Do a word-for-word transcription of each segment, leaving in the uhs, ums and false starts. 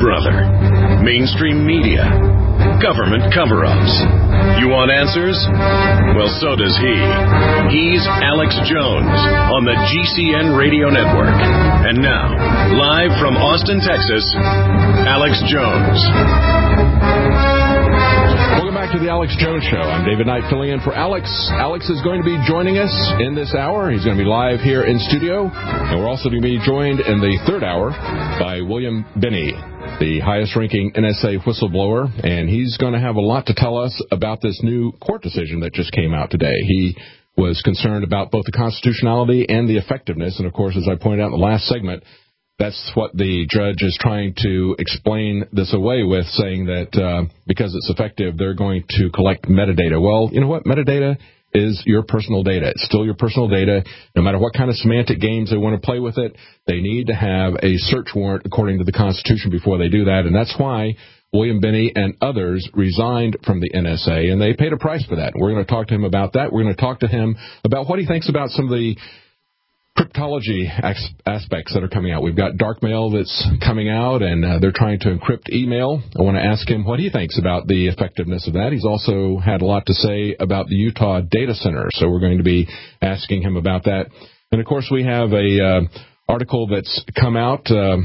brother. Mainstream media. Government cover-ups. You want answers? Well, so does he. He's Alex Jones on the G C N Radio Network. And now, live from Austin, Texas, Alex Jones. Welcome back to the Alex Jones Show. I'm David Knight filling in for Alex. Alex is going to be joining us in this hour. He's going to be live here in studio. And we're also going to be joined in the third hour by William Binney, the highest-ranking N S A whistleblower. And he's going to have a lot to tell us about this new court decision that just came out today. He was concerned about both the constitutionality and the effectiveness. And, of course, as I pointed out in the last segment, that's what the judge is trying to explain this away with, saying that uh, because it's effective, they're going to collect metadata. Well, you know what? Metadata is your personal data. It's still your personal data. No matter what kind of semantic games they want to play with it, they need to have a search warrant according to the Constitution before they do that. And that's why William Binney and others resigned from the N S A, and they paid a price for that. We're going to talk to him about that. We're going to talk to him about what he thinks about some of the cryptology aspects that are coming out. We've got dark mail that's coming out, and uh, they're trying to encrypt email. I want to ask him what he thinks about the effectiveness of that. He's also had a lot to say about the Utah data center, so we're going to be asking him about that. And, of course, we have a uh, article that's come out uh,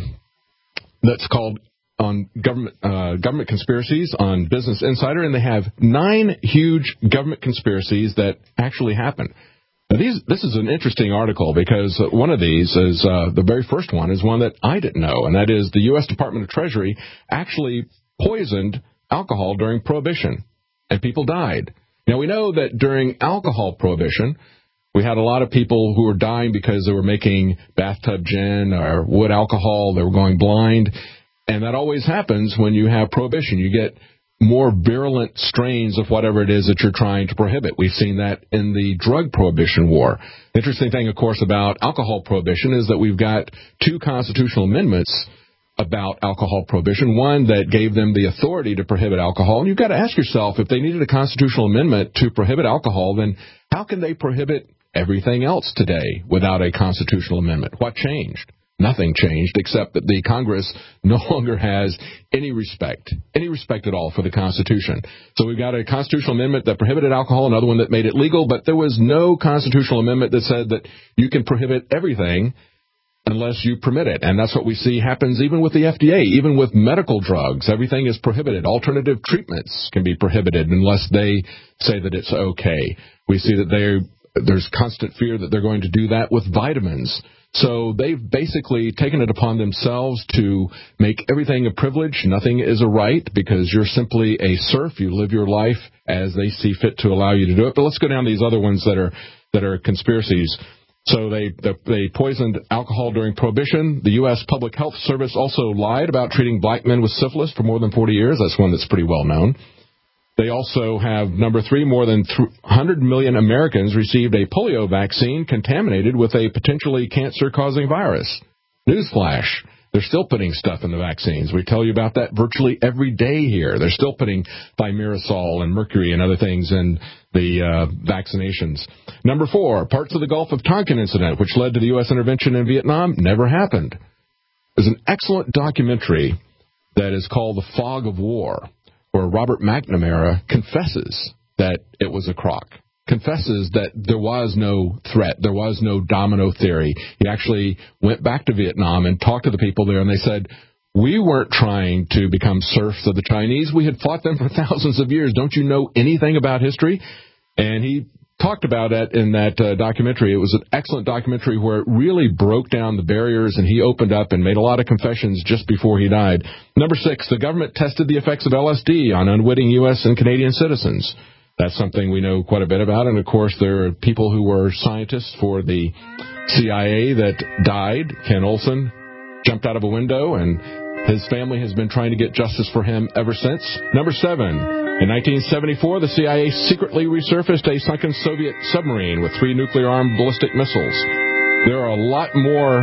that's called on government uh, government conspiracies on Business Insider, and they have nine huge government conspiracies that actually happened. Now these, this is an interesting article because one of these is, uh, the very first one is one that I didn't know, and that is the U S Department of Treasury actually poisoned alcohol during Prohibition, and people died. Now, we know that during alcohol Prohibition, we had a lot of people who were dying because they were making bathtub gin or wood alcohol. They were going blind, and that always happens when you have Prohibition. You get more virulent strains of whatever it is that you're trying to prohibit. We've seen that in the drug prohibition war. The interesting thing, of course, about alcohol prohibition is that we've got two constitutional amendments about alcohol prohibition, one that gave them the authority to prohibit alcohol. And you've got to ask yourself, if they needed a constitutional amendment to prohibit alcohol, then how can they prohibit everything else today without a constitutional amendment? What changed? Nothing changed except that the Congress no longer has any respect, any respect at all for the Constitution. So we've got a constitutional amendment that prohibited alcohol, another one that made it legal, but there was no constitutional amendment that said that you can prohibit everything unless you permit it. And that's what we see happens even with the F D A, even with medical drugs. Everything is prohibited. Alternative treatments can be prohibited unless they say that it's okay. We see that they, there's constant fear that they're going to do that with vitamins. So they've basically taken it upon themselves to make everything a privilege. Nothing is a right because you're simply a serf. You live your life as they see fit to allow you to do it. But let's go down to these other ones that are that are conspiracies. So they they poisoned alcohol during Prohibition. The U S Public Health Service also lied about treating black men with syphilis for more than forty years. That's one that's pretty well known. They also have, number three, more than one hundred million Americans received a polio vaccine contaminated with a potentially cancer-causing virus. Newsflash. They're still putting stuff in the vaccines. We tell you about that virtually every day here. They're still putting thimerosal and mercury and other things in the uh, vaccinations. Number four, parts of the Gulf of Tonkin incident, which led to the U S intervention in Vietnam, never happened. There's an excellent documentary that is called The Fog of War, where Robert McNamara confesses that it was a crock, confesses that there was no threat, there was no domino theory. He actually went back to Vietnam and talked to the people there, and they said, we weren't trying to become serfs of the Chinese. We had fought them for thousands of years. Don't you know anything about history? And he talked about it in that uh, documentary. It was an excellent documentary where it really broke down the barriers, and he opened up and made a lot of confessions just before he died. Number six, the government tested the effects of L S D on unwitting U S and Canadian citizens. That's something we know quite a bit about. And, of course, there are people who were scientists for the C I A that died. Ken Olson jumped out of a window, and his family has been trying to get justice for him ever since. Number seven, in nineteen seventy-four, the C I A secretly resurfaced a sunken Soviet submarine with three nuclear-armed ballistic missiles. There are a lot more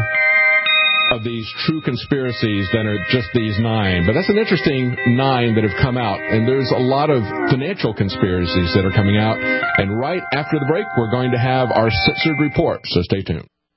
of these true conspiracies than are just these nine. But that's an interesting nine that have come out. And there's a lot of financial conspiracies that are coming out. And right after the break, we're going to have our censored report. So stay tuned.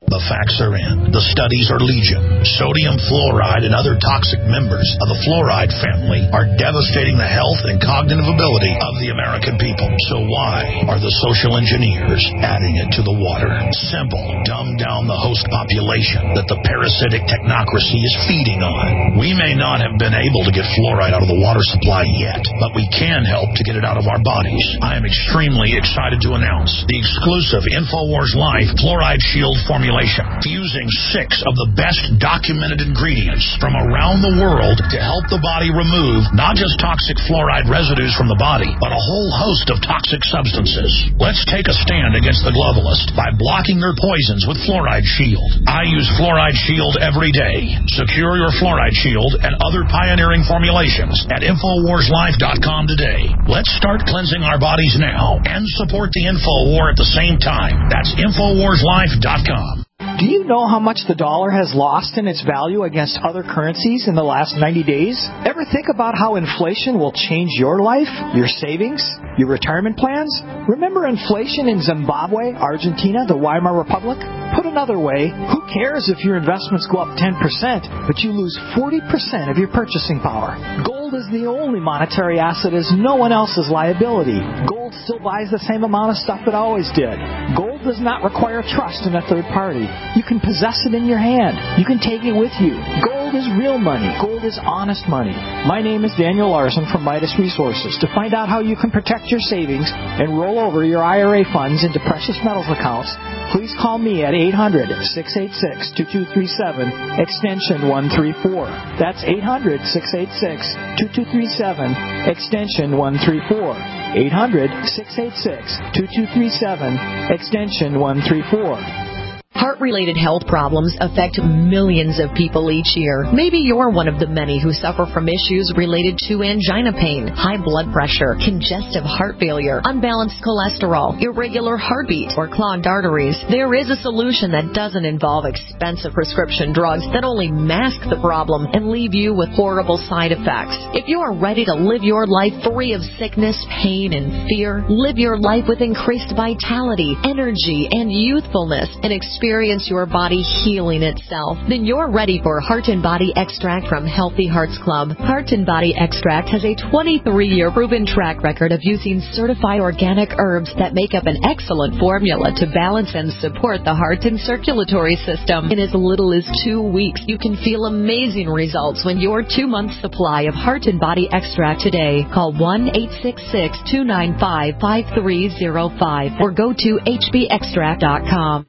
The facts are in. The studies are legion. Sodium fluoride and other toxic members of the fluoride family are devastating the health and cognitive ability of the American people. So why are the social engineers adding it to the water? Simple. Dumb down the host population that the parasitic technocracy is feeding on. We may not have been able to get fluoride out of the water supply yet, but we can help to get it out of our bodies. I am extremely excited to announce the exclusive InfoWars Life Fluoride Shield formula, fusing six of the best documented ingredients from around the world to help the body remove not just toxic fluoride residues from the body, but a whole host of toxic substances. Let's take a stand against the globalists by blocking their poisons with Fluoride Shield. I use Fluoride Shield every day. Secure your Fluoride Shield and other pioneering formulations at Infowars Life dot com today. Let's start cleansing our bodies now and support the Info War at the same time. That's Infowars Life dot com. Do you know how much the dollar has lost in its value against other currencies in the last ninety days? Ever think about how inflation will change your life, your savings, your retirement plans? Remember inflation in Zimbabwe, Argentina, the Weimar Republic? Put another way, who cares if your investments go up ten percent, but you lose forty percent of your purchasing power? Gold is the only monetary asset as no one else's liability. Gold still buys the same amount of stuff it always did. Gold does not require trust in a third party. You can possess it in your hand. You can take it with you. Gold is real money. Gold is honest money. My name is Daniel Larson from Midas Resources. To find out how you can protect your savings and roll over your I R A funds into precious metals accounts, please call me at eight hundred, six eight six, two two three seven, extension one three four. That's eight hundred, six eight six, two two three seven, extension one three four. eight hundred, six eight six, two two three seven, extension one three four. Heart-related health problems affect millions of people each year. Maybe you're one of the many who suffer from issues related to angina pain, high blood pressure, congestive heart failure, unbalanced cholesterol, irregular heartbeat, or clogged arteries. There is a solution that doesn't involve expensive prescription drugs that only mask the problem and leave you with horrible side effects. If you are ready to live your life free of sickness, pain, and fear, live your life with increased vitality, energy, and youthfulness, and experience Experience your body healing itself, then you're ready for Heart and Body Extract from Healthy Hearts Club. Heart and Body Extract has a twenty-three year proven track record of using certified organic herbs that make up an excellent formula to balance and support the heart and circulatory system. In as little as two weeks, you can feel amazing results when your two-month supply of Heart and Body Extract today. Call one eight six six, two nine five, five three zero five or go to H B extract dot com.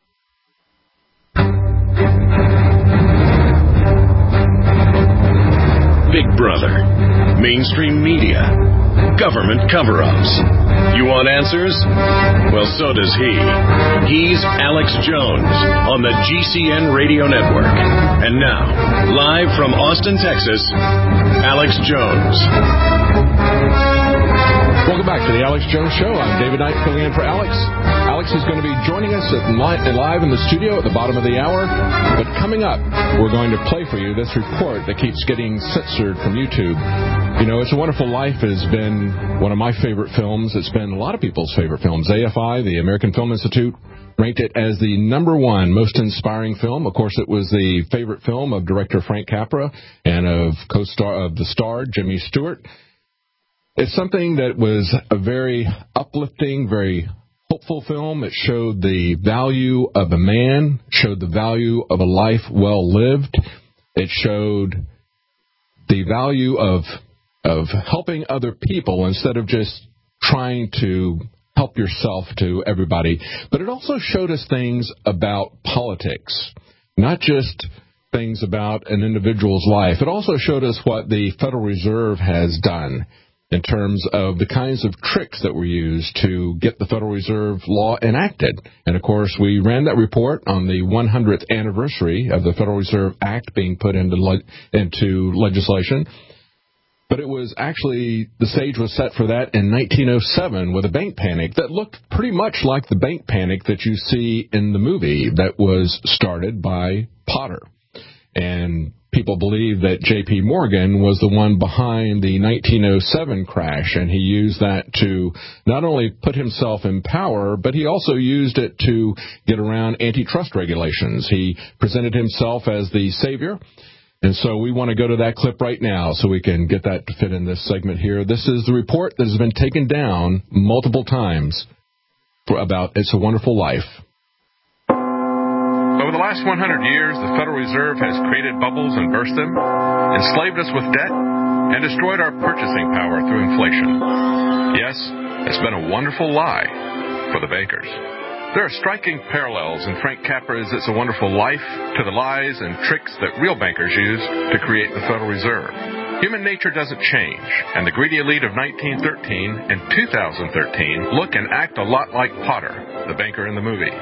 Big Brother, mainstream media, government cover-ups. You want answers? Well, so does he. He's Alex Jones on the G C N Radio Network. And now, live from Austin, Texas, Alex Jones. Welcome back to the Alex Jones Show. I'm David Knight filling in for Alex. Alex is going to be joining us at live in the studio at the bottom of the hour. But coming up, we're going to play for you this report that keeps getting censored from YouTube. You know, It's a Wonderful Life has been one of my favorite films. It's been a lot of people's favorite films. A F I, the American Film Institute, ranked it as the number one most inspiring film. Of course, it was the favorite film of director Frank Capra and of co-star of the star Jimmy Stewart. It's something that was a very uplifting, very hopeful film. It showed the value of a man, showed the value of a life well lived. It showed the value of of helping other people instead of just trying to help yourself to everybody. But it also showed us things about politics, not just things about an individual's life. It also showed us what the Federal Reserve has done in terms of the kinds of tricks that were used to get the Federal Reserve law enacted. And, of course, we ran that report on the one hundredth anniversary of the Federal Reserve Act being put into le- into legislation. But it was actually, the stage was set for that in nineteen oh seven with a bank panic that looked pretty much like the bank panic that you see in the movie that was started by Potter. And people believe that J P. Morgan was the one behind the nineteen oh seven crash, and he used that to not only put himself in power, but he also used it to get around antitrust regulations. He presented himself as the savior, and so we want to go to that clip right now so we can get that to fit in this segment here. This is the report that has been taken down multiple times for about It's a Wonderful Life. Over the last one hundred years, the Federal Reserve has created bubbles and burst them, enslaved us with debt, and destroyed our purchasing power through inflation. Yes, it's been a wonderful lie for the bankers. There are striking parallels in Frank Capra's It's a Wonderful Life to the lies and tricks that real bankers use to create the Federal Reserve. Human nature doesn't change, and the greedy elite of nineteen thirteen and two thousand thirteen look and act a lot like Potter, the banker in the movie.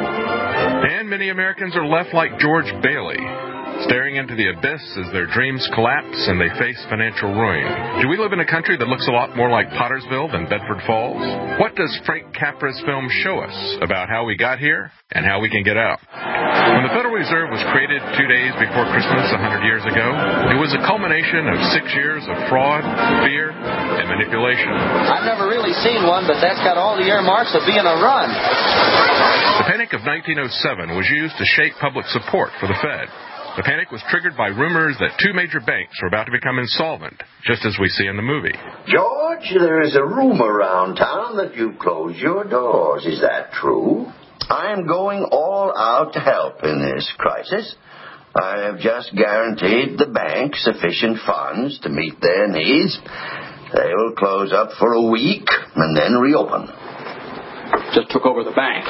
And many Americans are left like George Bailey, staring into the abyss as their dreams collapse and they face financial ruin. Do we live in a country that looks a lot more like Pottersville than Bedford Falls? What does Frank Capra's film show us about how we got here and how we can get out? When the Federal Reserve was created two days before Christmas one hundred years ago, it was a culmination of six years of fraud, fear, and manipulation. I've never really seen one, but that's got all the earmarks of being a run. The Panic of nineteen oh seven was used to shape public support for the Fed. The panic was triggered by rumors that two major banks were about to become insolvent, just as we see in the movie. George, there is a rumor around town that you've closed your doors. Is that true? I am going all out to help in this crisis. I have just guaranteed the bank sufficient funds to meet their needs. They will close up for a week and then reopen. Just took over the bank.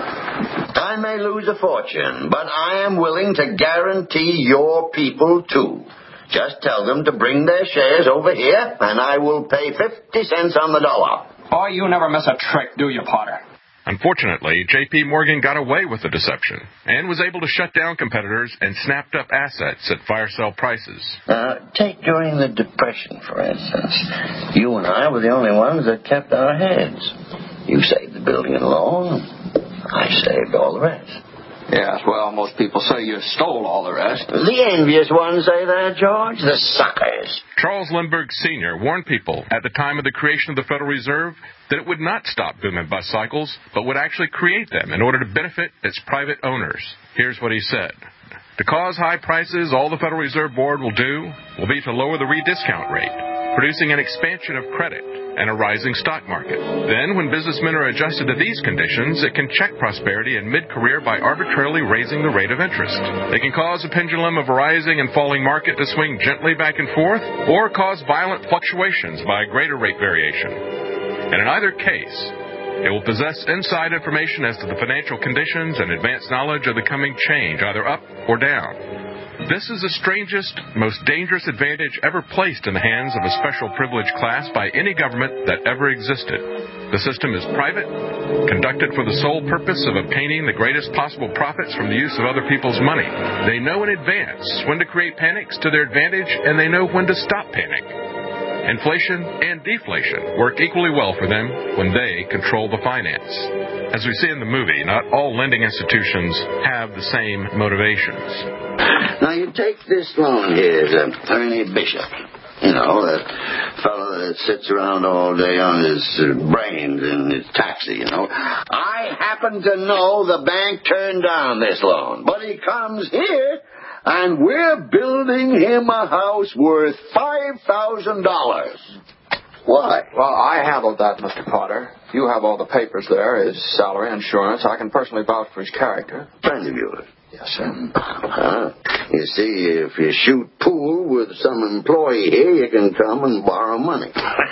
I may lose a fortune, but I am willing to guarantee your people, too. Just tell them to bring their shares over here, and I will pay fifty cents on the dollar. Oh, you never miss a trick, do you, Potter? Unfortunately, J P. Morgan got away with the deception and was able to shut down competitors and snapped up assets at fire sale prices. Uh, take during the Depression, for instance. You and I were the only ones that kept our heads. You saved the building and loan. I saved all the rest. Yes, well, most people say you stole all the rest. The envious ones say that, George. The suckers. Charles Lindbergh Senior warned people at the time of the creation of the Federal Reserve that it would not stop boom and bust cycles, but would actually create them in order to benefit its private owners. Here's what he said. To cause high prices, all the Federal Reserve Board will do will be to lower the rediscount rate, producing an expansion of credit and a rising stock market. Then, when businessmen are adjusted to these conditions, it can check prosperity in mid-career by arbitrarily raising the rate of interest. They can cause a pendulum of a rising and falling market to swing gently back and forth, or cause violent fluctuations by a greater rate variation. And in either case, it will possess inside information as to the financial conditions and advanced knowledge of the coming change, either up or down. This is the strangest, most dangerous advantage ever placed in the hands of a special privileged class by any government that ever existed. The system is private, conducted for the sole purpose of obtaining the greatest possible profits from the use of other people's money. They know in advance when to create panics to their advantage, and they know when to stop panic. Inflation and deflation work equally well for them when they control the finance. As we see in the movie, not all lending institutions have the same motivations. Now, you take this loan here to Ernie Bishop. You know, that fellow that sits around all day on his brains in his taxi, you know. I happen to know the bank turned down this loan, but he comes here, and we're building him a house worth five thousand dollars. Why? Well, I handled that, Mister Potter. You have all the papers there, his salary, insurance. I can personally vouch for his character. Friend of yours? Yes, sir. Uh-huh. You see, if you shoot pool with some employee here, you can come and borrow money.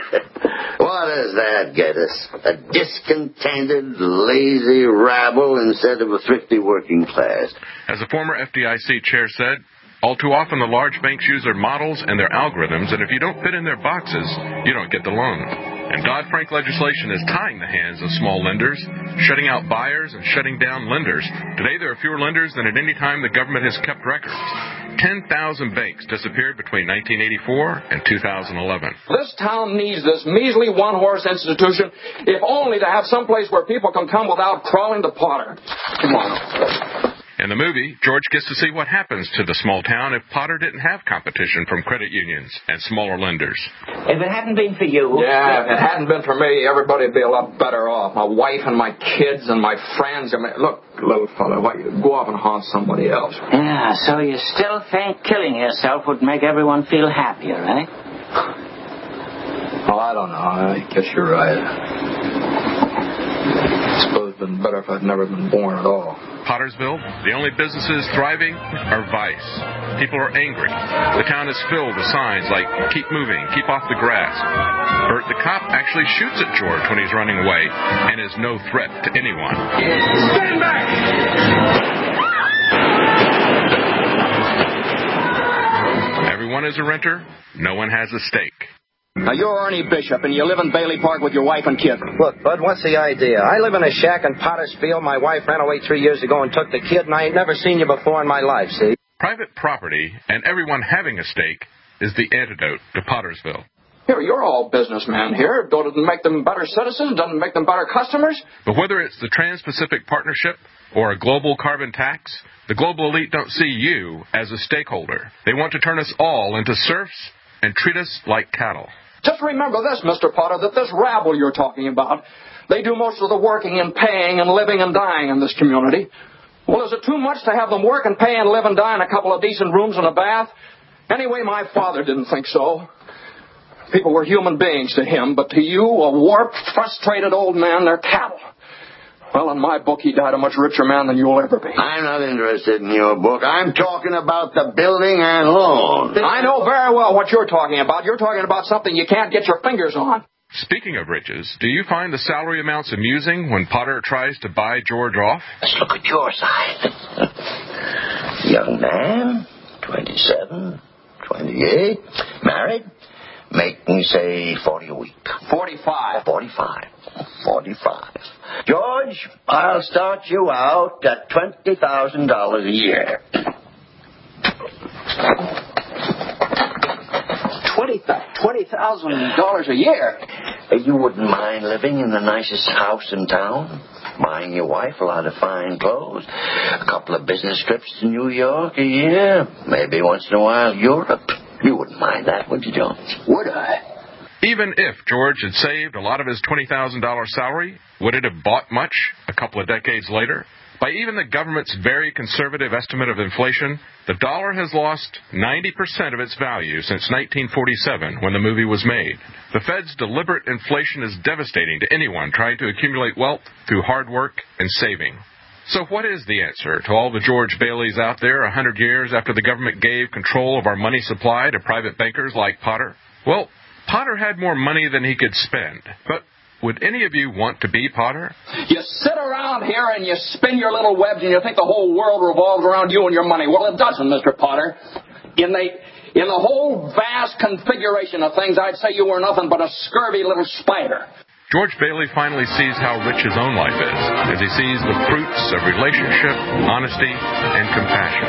What does that get us? A discontented, lazy rabble instead of a thrifty working class. As a former F D I C chair said, all too often the large banks use their models and their algorithms, and if you don't fit in their boxes, you don't get the loan. And Dodd-Frank legislation is tying the hands of small lenders, shutting out buyers and shutting down lenders. Today there are fewer lenders than at any time the government has kept records. ten thousand banks disappeared between nineteen eighty-four and two thousand eleven. This town needs this measly one-horse institution, if only to have some place where people can come without crawling to Potter. Come on. In In the movie, George gets to see what happens to the small town if Potter didn't have competition from credit unions and smaller lenders. If it hadn't been for you... Yeah, if it hadn't been for me, everybody would be a lot better off. My wife and my kids and my friends. I mean, look, little fella, why you go off and haunt somebody else? Yeah, so you still think killing yourself would make everyone feel happier, eh? Well, I don't know. I guess you're right. I suppose it'd been better if I'd never been born at all. Pottersville, the only businesses thriving are vice. People are angry. The town is filled with signs like, keep moving, keep off the grass. Bert the cop actually shoots at George when he's running away and is no threat to anyone. Stand back! Everyone is a renter. No one has a stake. Now, you're Ernie Bishop, and you live in Bailey Park with your wife and kid. Look, Bud, what's the idea? I live in a shack in Pottersfield. My wife ran away three years ago and took the kid, and I ain't never seen you before in my life, see? Private property and everyone having a stake is the antidote to Pottersville. Here, you're all businessmen here. Doesn't it make them better citizens? Doesn't it make them better customers? But whether it's the Trans-Pacific Partnership or a global carbon tax, the global elite don't see you as a stakeholder. They want to turn us all into serfs and treat us like cattle. Just remember this, Mister Potter, that this rabble you're talking about, they do most of the working and paying and living and dying in this community. Well, is it too much to have them work and pay and live and die in a couple of decent rooms and a bath? Anyway, my father didn't think so. People were human beings to him, but to you, a warped, frustrated old man, they're cattle. Well, in my book, he died a much richer man than you'll ever be. I'm not interested in your book. I'm talking about the building and loan. I know very well what you're talking about. You're talking about something you can't get your fingers on. Speaking of riches, do you find the salary amounts amusing when Potter tries to buy George off? Let's look at your side. Young man, twenty-seven, twenty-eight, married, making, say, forty a week. Forty-five. Forty-five. Forty-five. George, I'll start you out at twenty thousand dollars a year. Twenty thousand dollars a year? You wouldn't mind living in the nicest house in town? Buying your wife a lot of fine clothes? A couple of business trips to New York a year? Maybe once in a while Europe? You wouldn't mind that, would you, Jones? Would I? Even if George had saved a lot of his twenty thousand dollars salary, would it have bought much a couple of decades later? By even the government's very conservative estimate of inflation, the dollar has lost ninety percent of its value since nineteen forty-seven, when the movie was made. The Fed's deliberate inflation is devastating to anyone trying to accumulate wealth through hard work and saving. So what is the answer to all the George Baileys out there a hundred years after the government gave control of our money supply to private bankers like Potter? Well, Potter had more money than he could spend. But would any of you want to be Potter? You sit around here and you spin your little webs and you think the whole world revolves around you and your money. Well, it doesn't, Mister Potter. In the, in the whole vast configuration of things, I'd say you were nothing but a scurvy little spider. George Bailey finally sees how rich his own life is, as he sees the fruits of relationship, honesty, and compassion.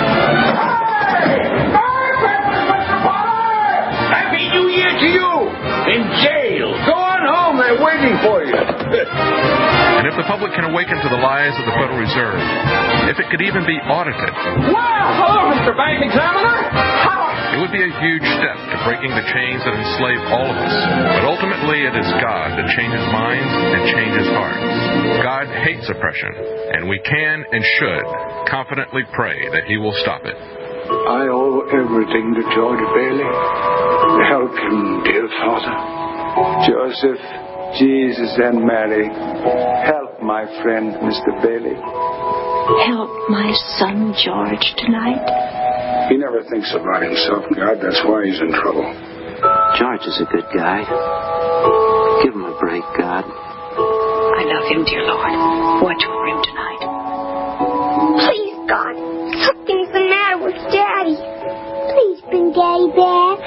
Happy New Year to you! In jail! Go on home, they're waiting for you! And if the public can awaken to the lies of the Federal Reserve, if it could even be audited... Well, hello, Mister Bank Examiner! How... It would be a huge step to breaking the chains that enslave all of us. But ultimately, it is God that changes minds and changes hearts. God hates oppression, and we can and should confidently pray that He will stop it. I owe everything to George Bailey. Help him, dear Father. Joseph, Jesus, and Mary, help my friend, Mister Bailey. Help my son George tonight. He never thinks about himself, God. That's why he's in trouble. George is a good guy. Give him a break, God. I love him, dear Lord. Watch over him tonight. Please, God. Something's the matter with Daddy. Please bring Daddy back.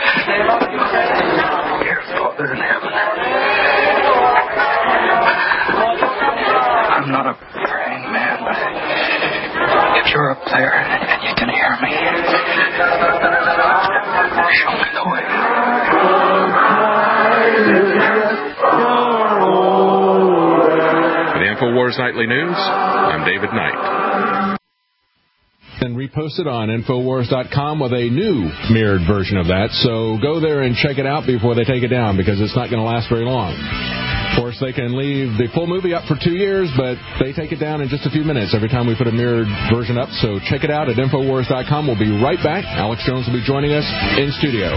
Dear Father in heaven, I'm not a praying man, but if you're up there and you can hear me, show me the way. For the InfoWars Nightly News, I'm David Knight. and reposted on Infowars dot com with a new mirrored version of that. So go there and check it out before they take it down, because it's not going to last very long. Of course, they can leave the full movie up for two years, but they take it down in just a few minutes every time we put a mirrored version up. So check it out at Infowars dot com. We'll be right back. Alex Jones will be joining us in studio.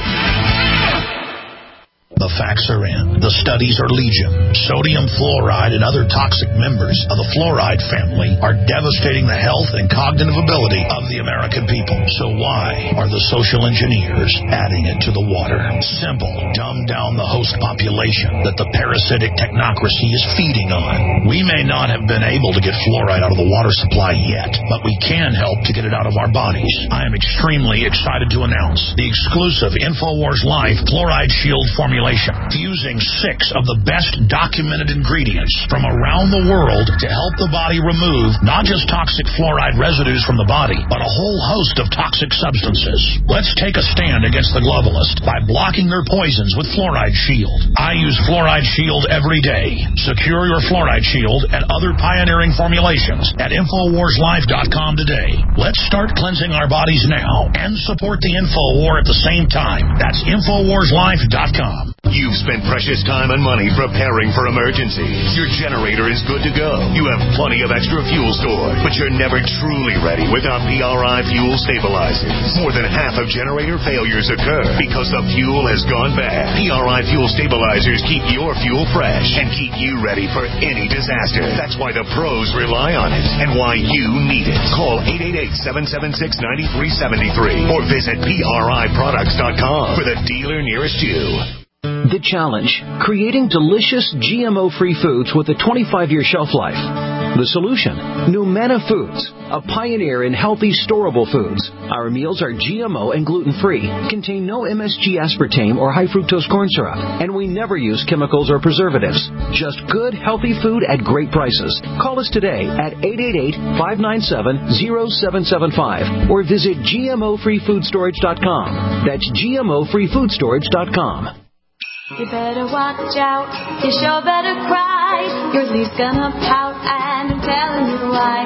The facts are in. The studies are legion. Sodium fluoride and other toxic members of the fluoride family are devastating the health and cognitive ability of the American people. So why are the social engineers adding it to the water? Simple. Dumb down the host population that the parasitic technocracy is feeding on. We may not have been able to get fluoride out of the water supply yet, but we can help to get it out of our bodies. I am extremely excited to announce the exclusive InfoWars Life Fluoride Shield formulation, fusing six of the best documented ingredients from around the world to help the body remove not just toxic fluoride residues from the body, but a whole host of toxic substances. Let's take a stand against the globalists by blocking their poisons with Fluoride Shield. I use Fluoride Shield every day. Secure your Fluoride Shield and other pioneering formulations at Infowars Life dot com today. Let's start cleansing our bodies now and support the Info War at the same time. That's Infowars Life dot com. You've spent precious time and money preparing for emergencies. Your generator is good to go. You have plenty of extra fuel stored, but you're never truly ready without P R I fuel stabilizers. More than half of generator failures occur because the fuel has gone bad. P R I fuel stabilizers keep your fuel fresh and keep you ready for any disaster. That's why the pros rely on it and why you need it. Call eight eight eight, seven seven six, nine three seven three or visit P R I products dot com for the dealer nearest you. The challenge, creating delicious G M O-free foods with a twenty-five year shelf life. The solution, Numena Foods, a pioneer in healthy, storable foods. Our meals are G M O and gluten-free, contain no M S G aspartame or high-fructose corn syrup, and we never use chemicals or preservatives. Just good, healthy food at great prices. Call us today at eight eight eight, five nine seven, zero seven seven five or visit G M O free food storage dot com. That's G M O free food storage dot com. You better watch out, you sure better cry. Your leaf's gonna pout, and I'm telling you why.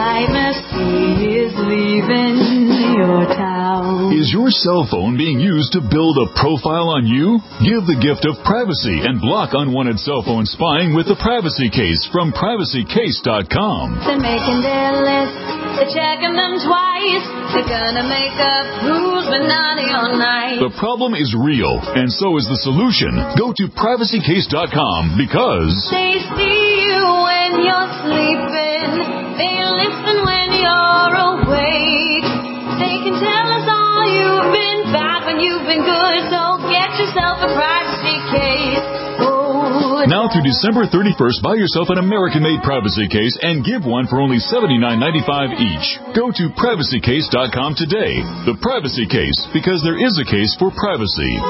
Privacy is leaving your town. Is your cell phone being used to build a profile on you? Give the gift of privacy and block unwanted cell phone spying with the Privacy Case from privacy case dot com. They're making their list, they're checking them twice. They're gonna make up who's been naughty all night. The problem is real, and so is the solution. Go to privacy case dot com because they see you when you're sleeping. They listen when you're awake. They can tell us all you've been bad when you've been good. So get yourself a privacy case. Oh, now through December thirty-first, buy yourself an American-made privacy case and give one for only seventy-nine ninety-five each. Go to privacy case dot com today. The Privacy Case, because there is a case for privacy.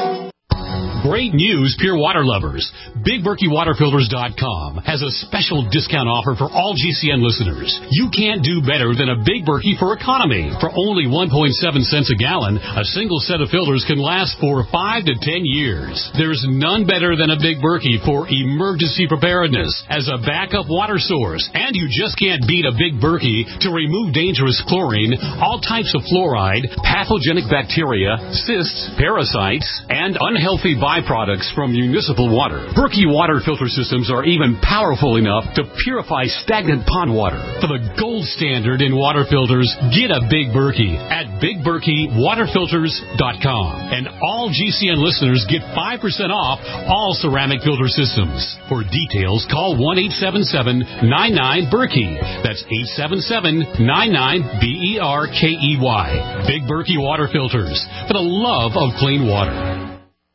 Great news, pure water lovers. Big Berkey Water Filters dot com has a special discount offer for all G C N listeners. You can't do better than a Big Berkey for economy. For only one point seven cents a gallon, a single set of filters can last for five to ten years. There's none better than a Big Berkey for emergency preparedness as a backup water source. And you just can't beat a Big Berkey to remove dangerous chlorine, all types of fluoride, pathogenic bacteria, cysts, parasites, and unhealthy byproducts from municipal water. Berkey water filter systems are even powerful enough to purify stagnant pond water. For the gold standard in water filters, get a Big Berkey at Big Berkey Water Filters dot com. And all G C N listeners get five percent off all ceramic filter systems. For details, call one eight seven seven, nine nine, Berkey. That's eight seven seven, nine nine, B E R K E Y. Big Berkey Water Filters, for the love of clean water.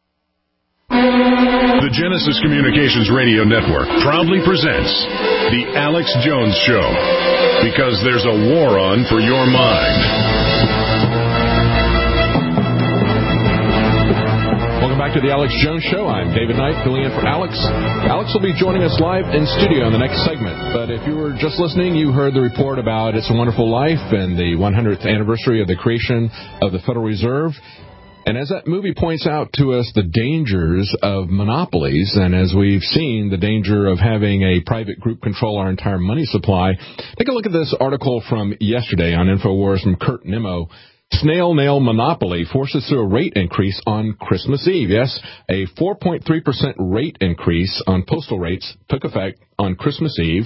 The Genesis Communications Radio Network proudly presents The Alex Jones Show, because there's a war on for your mind. Welcome back to The Alex Jones Show. I'm David Knight, filling in for Alex. Alex will be joining us live in studio in the next segment. But if you were just listening, you heard the report about It's a Wonderful Life and the one hundredth anniversary of the creation of the Federal Reserve. And as that movie points out to us the dangers of monopolies, and as we've seen, the danger of having a private group control our entire money supply, take a look at this article from yesterday on InfoWars from Kurt Nimmo. Snail mail monopoly forces through a rate increase on Christmas Eve. Yes, a four point three percent rate increase on postal rates took effect on Christmas Eve.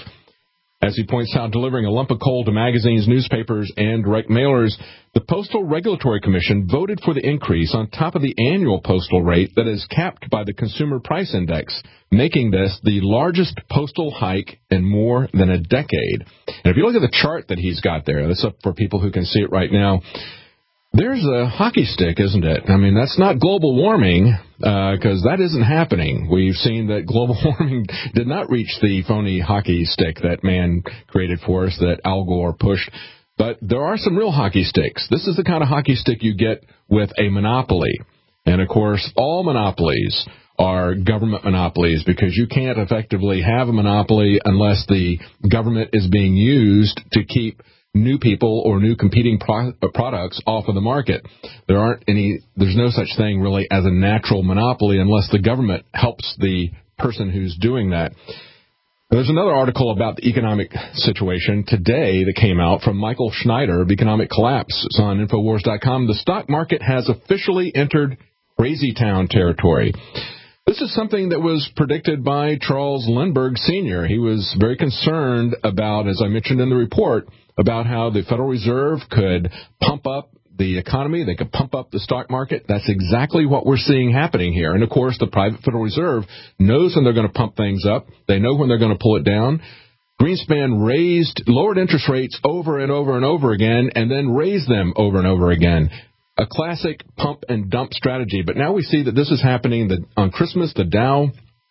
As he points out, delivering a lump of coal to magazines, newspapers, and direct mailers, the Postal Regulatory Commission voted for the increase on top of the annual postal rate that is capped by the Consumer Price Index, making this the largest postal hike in more than a decade. And if you look at the chart that he's got there, that's up for people who can see it right now, there's a hockey stick, isn't it? I mean, that's not global warming, because uh, that isn't happening. We've seen that global warming did not reach the phony hockey stick that man created for us, that Al Gore pushed. But there are some real hockey sticks. This is the kind of hockey stick you get with a monopoly. And, of course, all monopolies are government monopolies, because you can't effectively have a monopoly unless the government is being used to keep new people or new competing pro- products off of the market. There aren't any, there's no such thing really as a natural monopoly unless the government helps the person who's doing that. There's another article about the economic situation today that came out from Michael Schneider of Economic Collapse. It's on Infowars dot com. The stock market has officially entered crazy town territory. This is something that was predicted by Charles Lindbergh Senior He was very concerned about, as I mentioned in the report, about how the Federal Reserve could pump up the economy. They could pump up the stock market. That's exactly what we're seeing happening here. And, of course, the private Federal Reserve knows when they're going to pump things up. They know when they're going to pull it down. Greenspan raised, lowered interest rates over and over and over again, and then raised them over and over again. A classic pump and dump strategy. But now we see that this is happening that on Christmas, the Dow,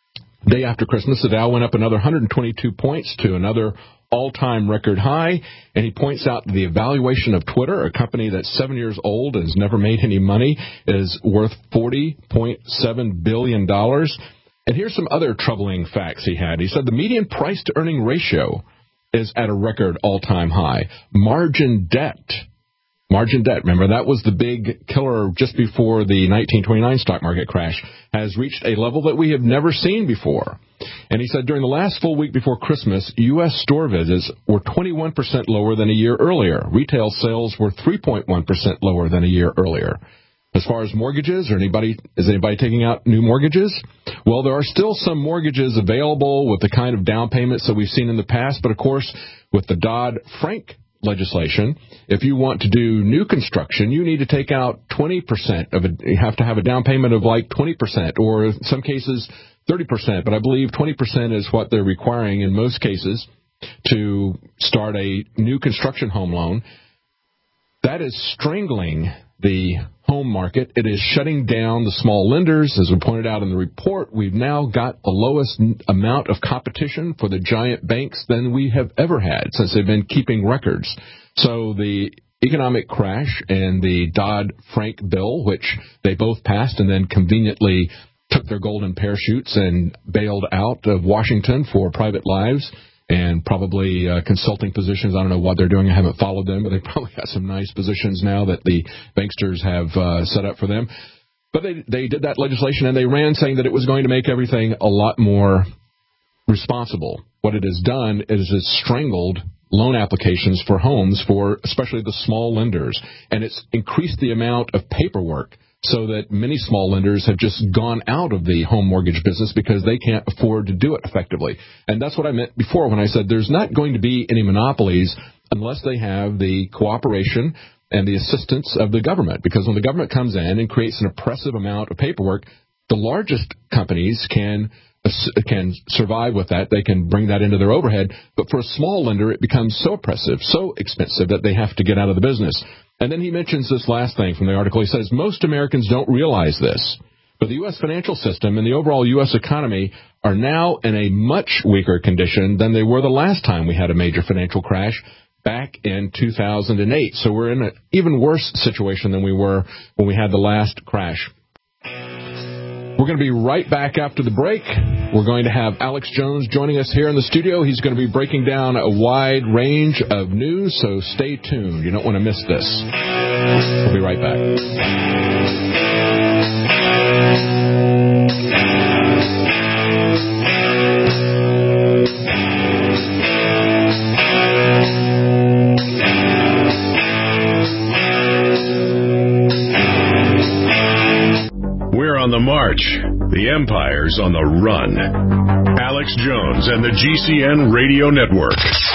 day after Christmas, the Dow went up another one hundred twenty-two points to another all-time record high. And he points out the evaluation of Twitter, a company that's seven years old and has never made any money, is worth forty point seven billion dollars. And here's some other troubling facts he had. He said the median price-to-earning ratio is at a record all-time high. Margin debt. Margin debt, remember, that was the big killer just before the nineteen twenty-nine stock market crash, has reached a level that we have never seen before. And he said during the last full week before Christmas, U S store visits were twenty-one percent lower than a year earlier. Retail sales were three point one percent lower than a year earlier. As far as mortgages, or anybody, is anybody taking out new mortgages? Well, there are still some mortgages available with the kind of down payments that we've seen in the past, but of course, with the Dodd-Frank legislation, if you want to do new construction, you need to take out twenty percent of it. You have to have a down payment of like twenty percent, or in some cases thirty percent, but I believe twenty percent is what they're requiring in most cases to start a new construction home loan. That is strangling the home market. It is shutting down the small lenders. As we pointed out in the report, we've now got the lowest amount of competition for the giant banks than we have ever had since they've been keeping records. So the economic crash and the Dodd-Frank bill, which they both passed and then conveniently took their golden parachutes and bailed out of Washington for private lives and probably uh, consulting positions. I don't know what they're doing. I haven't followed them, but they probably got some nice positions now that the banksters have uh, set up for them. But they they did that legislation, and they ran saying that it was going to make everything a lot more responsible. What it has done is it's strangled loan applications for homes for especially the small lenders, and it's increased the amount of paperwork so that many small lenders have just gone out of the home mortgage business because they can't afford to do it effectively. And that's what I meant before when I said there's not going to be any monopolies unless they have the cooperation and the assistance of the government. Because when the government comes in and creates an oppressive amount of paperwork, the largest companies can can survive with that. They can bring that into their overhead. But for a small lender, it becomes so oppressive, so expensive that they have to get out of the business. And then he mentions this last thing from the article. He says, most Americans don't realize this, but the U S financial system and the overall U S economy are now in a much weaker condition than they were the last time we had a major financial crash back in two thousand eight. So we're in an even worse situation than we were when we had the last crash. We're going to be right back after the break. We're going to have Alex Jones joining us here in the studio. He's going to be breaking down a wide range of news, so stay tuned. You don't want to miss this. We'll be right back. We're on the march. The Empire's on the run. Alex Jones and the G C N Radio Network.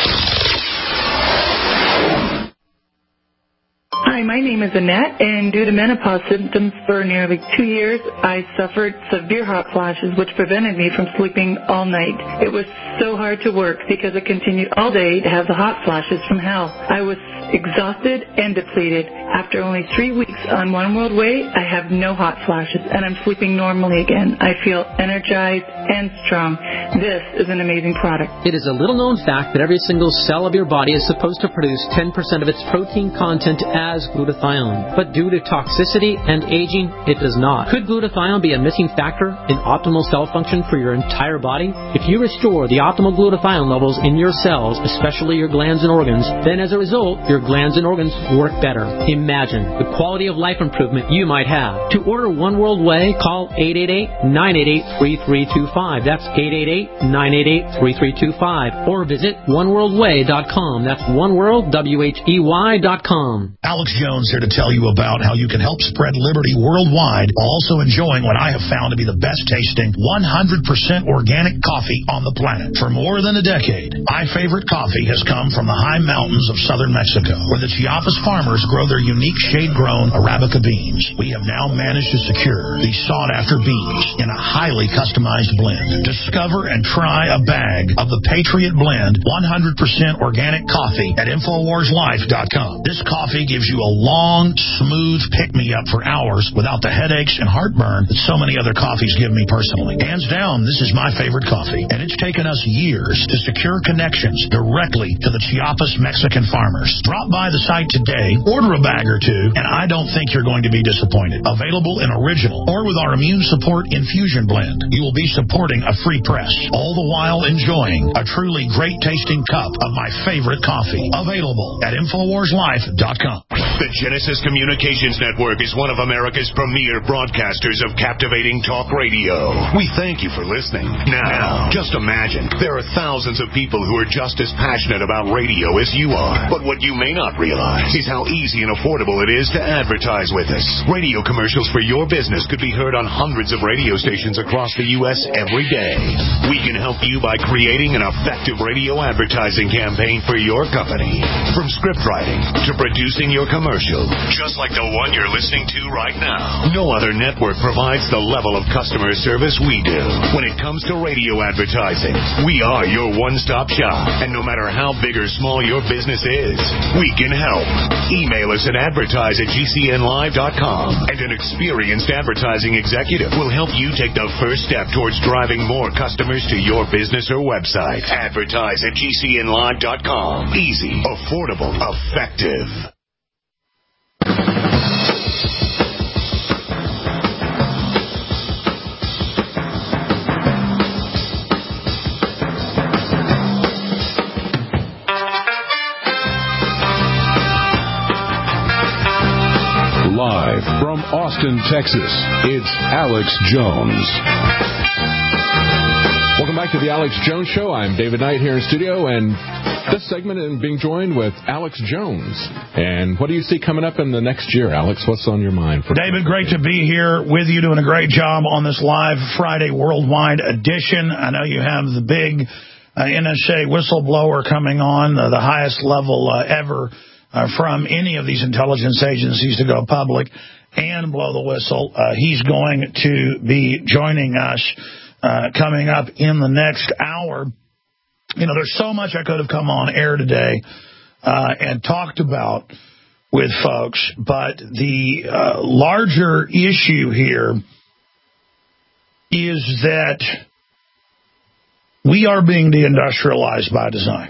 Hi, my name is Annette, and due to menopause symptoms for nearly two years, I suffered severe hot flashes, which prevented me from sleeping all night. It was so hard to work because I continued all day to have the hot flashes from hell. I was exhausted and depleted. After only three weeks on One World Way, I have no hot flashes, and I'm sleeping normally again. I feel energized and strong. This is an amazing product. It is a little-known fact that every single cell of your body is supposed to produce ten percent of its protein content as glutathione. But due to toxicity and aging, it does not. Could glutathione be a missing factor in optimal cell function for your entire body? If you restore the optimal glutathione levels in your cells, especially your glands and organs, then as a result, your glands and organs work better. Imagine the quality of life improvement you might have. To order One World Way, call eight eight eight, nine eight eight, three three two five. That's eight eight eight, nine eight eight, three three two five. Or visit one world way dot com. That's oneworld, W H E Y dot com. Alex Jones here to tell you about how you can help spread liberty worldwide while also enjoying what I have found to be the best tasting one hundred percent organic coffee on the planet. For more than a decade, my favorite coffee has come from the high mountains of southern Mexico, where the Chiapas farmers grow their unique shade-grown Arabica beans. We have now managed to secure these sought-after beans in a highly customized blend. Discover and try a bag of the Patriot Blend one hundred percent organic coffee at infowars life dot com. This coffee gives you a long, smooth pick-me-up for hours without the headaches and heartburn that so many other coffees give me personally. Hands down, this is my favorite coffee, and it's taken us years to secure connections directly to the Chiapas Mexican farmers. Drop by the site today, order a bag or two, and I don't think you're going to be disappointed. Available in original or with our immune support infusion blend. You will be supporting a free press, all the while enjoying a truly great-tasting cup of my favorite coffee. Available at infowars life dot com. The Genesis Communications Network is one of America's premier broadcasters of captivating talk radio. We thank you for listening. Now, just imagine, there are thousands of people who are just as passionate about radio as you are. But what you may not realize is how easy and affordable it is to advertise with us. Radio commercials for your business could be heard on hundreds of radio stations across the U S every day. We can help you by creating an effective radio advertising campaign for your company. From script writing to producing your commercial, just like the one you're listening to right now. No other network provides the level of customer service we do. When it comes to radio advertising, we are your one-stop shop. And no matter how big or small your business is, we can help. Email us at advertise at G C N live dot com, and an experienced advertising executive will help you take the first step towards driving more customers to your business or website. Advertise at G C N live dot com. Easy, affordable, effective. Live from Austin, Texas, it's Alex Jones. Welcome back to the Alex Jones Show. I'm David Knight here in studio, and this segment is being joined with Alex Jones. And what do you see coming up in the next year, Alex? What's on your mind? For David, great to be here with you, doing a great job on this live Friday worldwide edition. I know you have the big uh, N S A whistleblower coming on, uh, the highest level uh, ever uh, from any of these intelligence agencies to go public and blow the whistle. Uh, he's going to be joining us uh, coming up in the next hour. You know, there's so much I could have come on air today uh, and talked about with folks, but the uh, larger issue here is that we are being deindustrialized by design.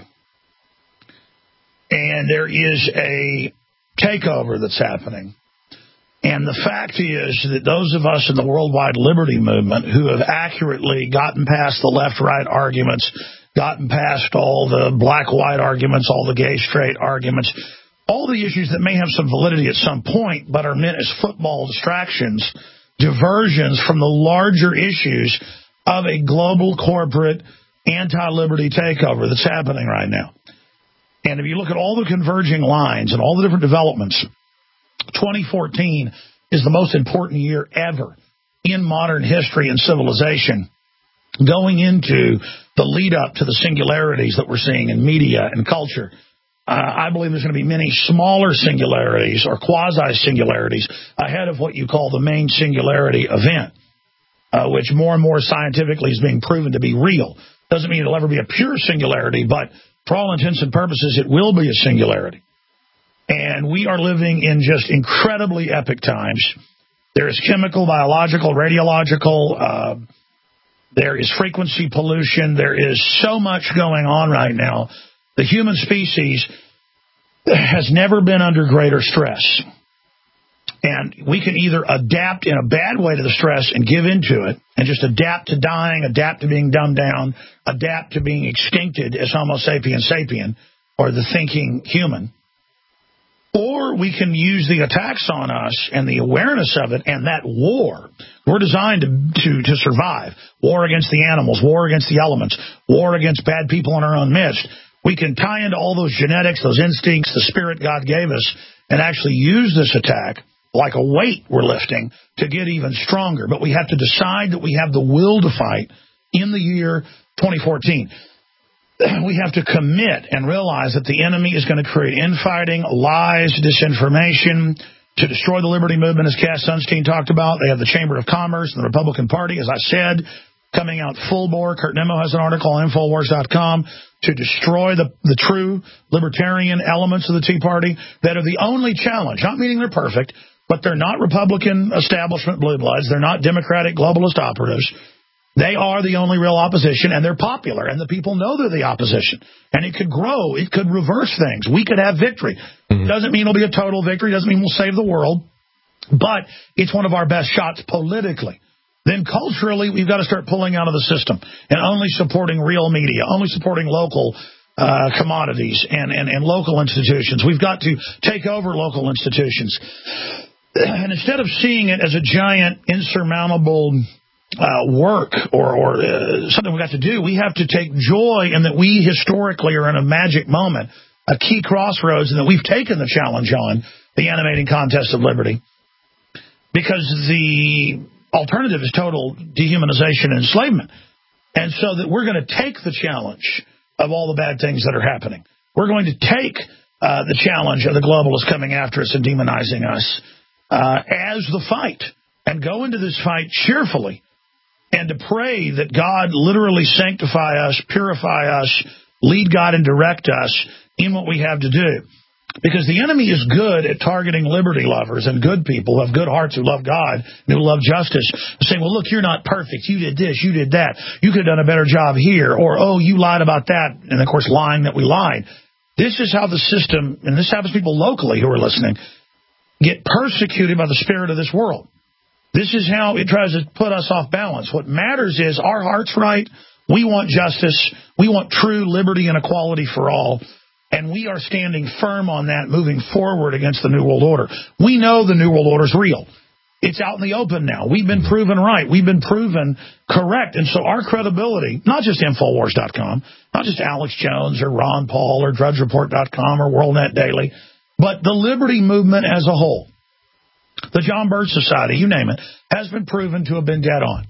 And there is a takeover that's happening. And the fact is that those of us in the worldwide liberty movement who have accurately gotten past the left-right arguments, gotten past all the black-white arguments, all the gay-straight arguments, all the issues that may have some validity at some point but are meant as football distractions, diversions from the larger issues of a global corporate anti-liberty takeover that's happening right now. And if you look at all the converging lines and all the different developments, twenty fourteen is the most important year ever in modern history and civilization, going into the lead-up to the singularities that we're seeing in media and culture. Uh, I believe there's going to be many smaller singularities or quasi-singularities ahead of what you call the main singularity event, uh, which more and more scientifically is being proven to be real. Doesn't mean it'll ever be a pure singularity, but for all intents and purposes, it will be a singularity. And we are living in just incredibly epic times. There is chemical, biological, radiological, uh, there is frequency pollution. There is so much going on right now. The human species has never been under greater stress. And we can either adapt in a bad way to the stress and give into it and just adapt to dying, adapt to being dumbed down, adapt to being extincted as Homo sapiens sapien, or the thinking human. Or we can use the attacks on us and the awareness of it and that war. We're designed to, to, to survive. War against the animals, war against the elements, war against bad people in our own midst. We can tie into all those genetics, those instincts, the spirit God gave us, and actually use this attack like a weight we're lifting to get even stronger. But we have to decide that we have the will to fight in the year twenty fourteen. We have to commit and realize that the enemy is going to create infighting, lies, disinformation to destroy the liberty movement, as Cass Sunstein talked about. They have the Chamber of Commerce and the Republican Party, as I said, coming out full bore. Kurt Nimmo has an article on Infowars dot com to destroy the, the true libertarian elements of the Tea Party that are the only challenge, not meaning they're perfect, but they're not Republican establishment blue bloods. They're not Democratic globalist operatives. They are the only real opposition, and they're popular, and the people know they're the opposition. And it could grow. It could reverse things. We could have victory. Mm-hmm. Doesn't mean it'll be a total victory. Doesn't mean we'll save the world. But it's one of our best shots politically. Then culturally, we've got to start pulling out of the system and only supporting real media, only supporting local uh, commodities and, and, and local institutions. We've got to take over local institutions. And instead of seeing it as a giant, insurmountable Uh, work or, or uh, something we got to do, we have to take joy in that we historically are in a magic moment, a key crossroads, and that we've taken the challenge on, the animating contest of liberty, because the alternative is total dehumanization and enslavement. And so that we're going to take the challenge of all the bad things that are happening. We're going to take uh, the challenge of the globalists coming after us and demonizing us uh, as the fight, and go into this fight cheerfully, and to pray that God literally sanctify us, purify us, lead God and direct us in what we have to do. Because the enemy is good at targeting liberty lovers and good people who have good hearts, who love God and who love justice, saying, well, look, you're not perfect. You did this, you did that. You could have done a better job here. Or, oh, you lied about that. And, of course, lying that we lied. This is how the system, and this happens to people locally who are listening, get persecuted by the spirit of this world. This is how it tries to put us off balance. What matters is our heart's right. We want justice. We want true liberty and equality for all. And we are standing firm on that, moving forward against the New World Order. We know the New World Order is real. It's out in the open now. We've been proven right. We've been proven correct. And so our credibility, not just Infowars dot com, not just Alex Jones or Ron Paul or Drudge Report dot com or WorldNet Daily, but the liberty movement as a whole, the John Birch Society, you name it, has been proven to have been dead on.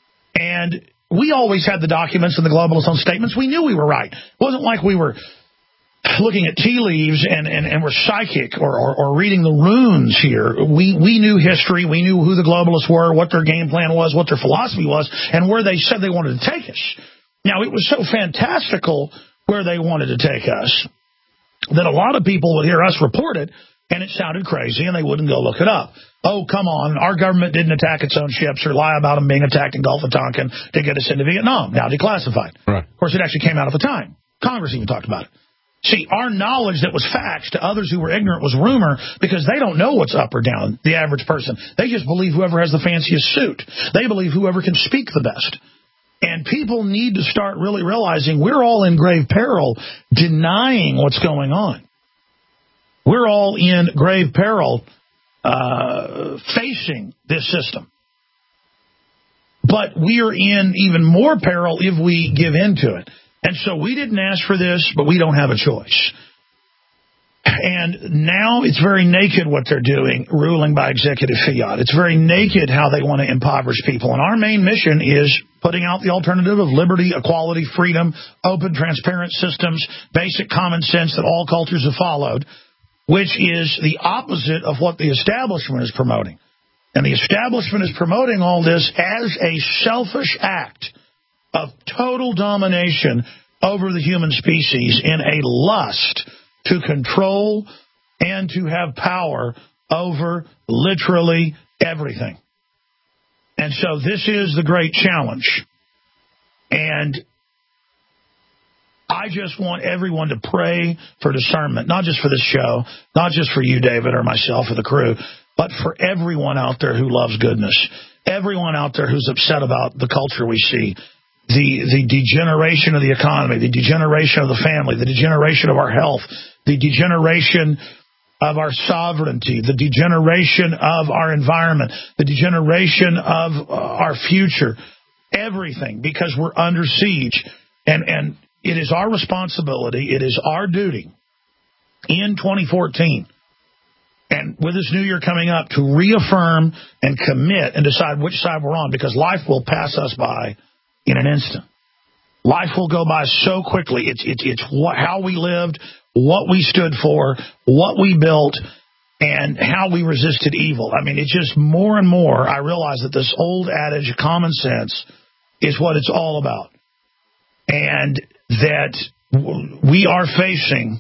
And we always had the documents and the globalist own statements. We knew we were right. It wasn't like we were looking at tea leaves and, and, and were psychic or, or, or reading the runes here. We, we knew history. We knew who the globalists were, what their game plan was, what their philosophy was, and where they said they wanted to take us. Now, it was so fantastical where they wanted to take us that a lot of people would hear us report it, and it sounded crazy, and they wouldn't go look it up. Oh, come on, our government didn't attack its own ships or lie about them being attacked in Gulf of Tonkin to get us into Vietnam, now declassified. Right. Of course, it actually came out at the time. Congress even talked about it. See, our knowledge that was facts to others who were ignorant was rumor, because they don't know what's up or down, the average person. They just believe whoever has the fanciest suit. They believe whoever can speak the best. And people need to start really realizing we're all in grave peril denying what's going on. We're all in grave peril uh, facing this system. But we are in even more peril if we give in to it. And so we didn't ask for this, but we don't have a choice. And now it's very naked what they're doing, ruling by executive fiat. It's very naked how they want to impoverish people. And our main mission is putting out the alternative of liberty, equality, freedom, open, transparent systems, basic common sense that all cultures have followed, which is the opposite of what the establishment is promoting. And the establishment is promoting all this as a selfish act of total domination over the human species in a lust to control and to have power over literally everything. And so this is the great challenge. And I just want everyone to pray for discernment, not just for this show, not just for you, David, or myself or the crew, but for everyone out there who loves goodness, everyone out there who's upset about the culture we see, the, the degeneration of the economy, the degeneration of the family, the degeneration of our health, the degeneration of our sovereignty, the degeneration of our environment, the degeneration of uh, our future, everything, because we're under siege. And, and it is our responsibility, it is our duty in twenty fourteen, and with this new year coming up, to reaffirm and commit and decide which side we're on, because life will pass us by in an instant. Life will go by so quickly. It's, it's, it's what, how we lived, what we stood for, what we built, and how we resisted evil. I mean, it's just more and more I realize that this old adage, common sense, is what it's all about. And that we are facing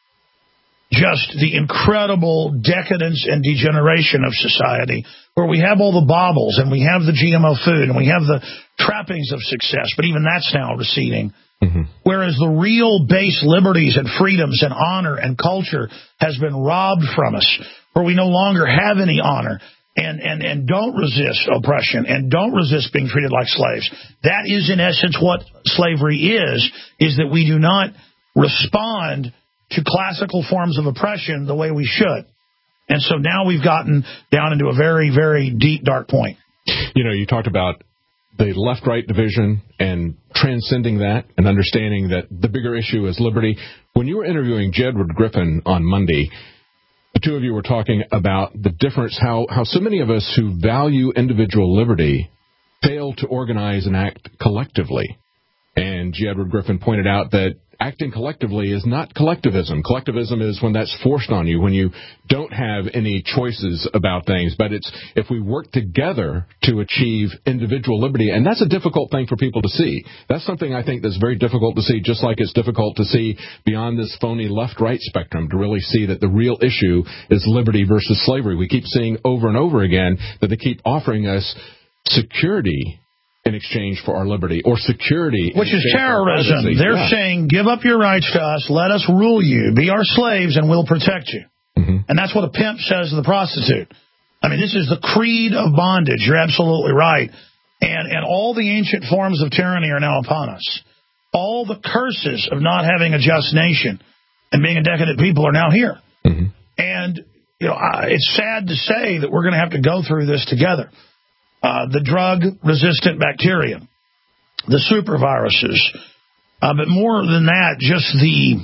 just the incredible decadence and degeneration of society, where we have all the baubles and we have the G M O food and we have the trappings of success, but even that's now receding. Mm-hmm. Whereas the real base liberties and freedoms and honor and culture has been robbed from us, where we no longer have any honor and, and, and don't resist oppression and don't resist being treated like slaves. That is, in essence, what slavery is, is that we do not respond to classical forms of oppression the way we should. And so now we've gotten down into a very, very deep, dark point. You know, you talked about the left-right division and transcending that and understanding that the bigger issue is liberty. When you were interviewing Jedward Griffin on Monday, the two of you were talking about the difference, how, how so many of us who value individual liberty fail to organize and act collectively. And Jedward Griffin pointed out that acting collectively is not collectivism. Collectivism is when that's forced on you, when you don't have any choices about things. But it's if we work together to achieve individual liberty, and that's a difficult thing for people to see. That's something I think that's very difficult to see, just like it's difficult to see beyond this phony left-right spectrum, to really see that the real issue is liberty versus slavery. We keep seeing over and over again that they keep offering us security in exchange for our liberty, or security, which is terrorism. They're yeah. saying, give up your rights to us, let us rule you, be our slaves, and we'll protect you. Mm-hmm. And that's what a pimp says to the prostitute. I mean, this is the creed of bondage. You're absolutely right. And, and all the ancient forms of tyranny are now upon us. All the curses of not having a just nation and being a decadent people are now here. Mm-hmm. And you know, I, it's sad to say that we're going to have to go through this together. Uh, the drug-resistant bacteria, the superviruses, uh, but more than that, just the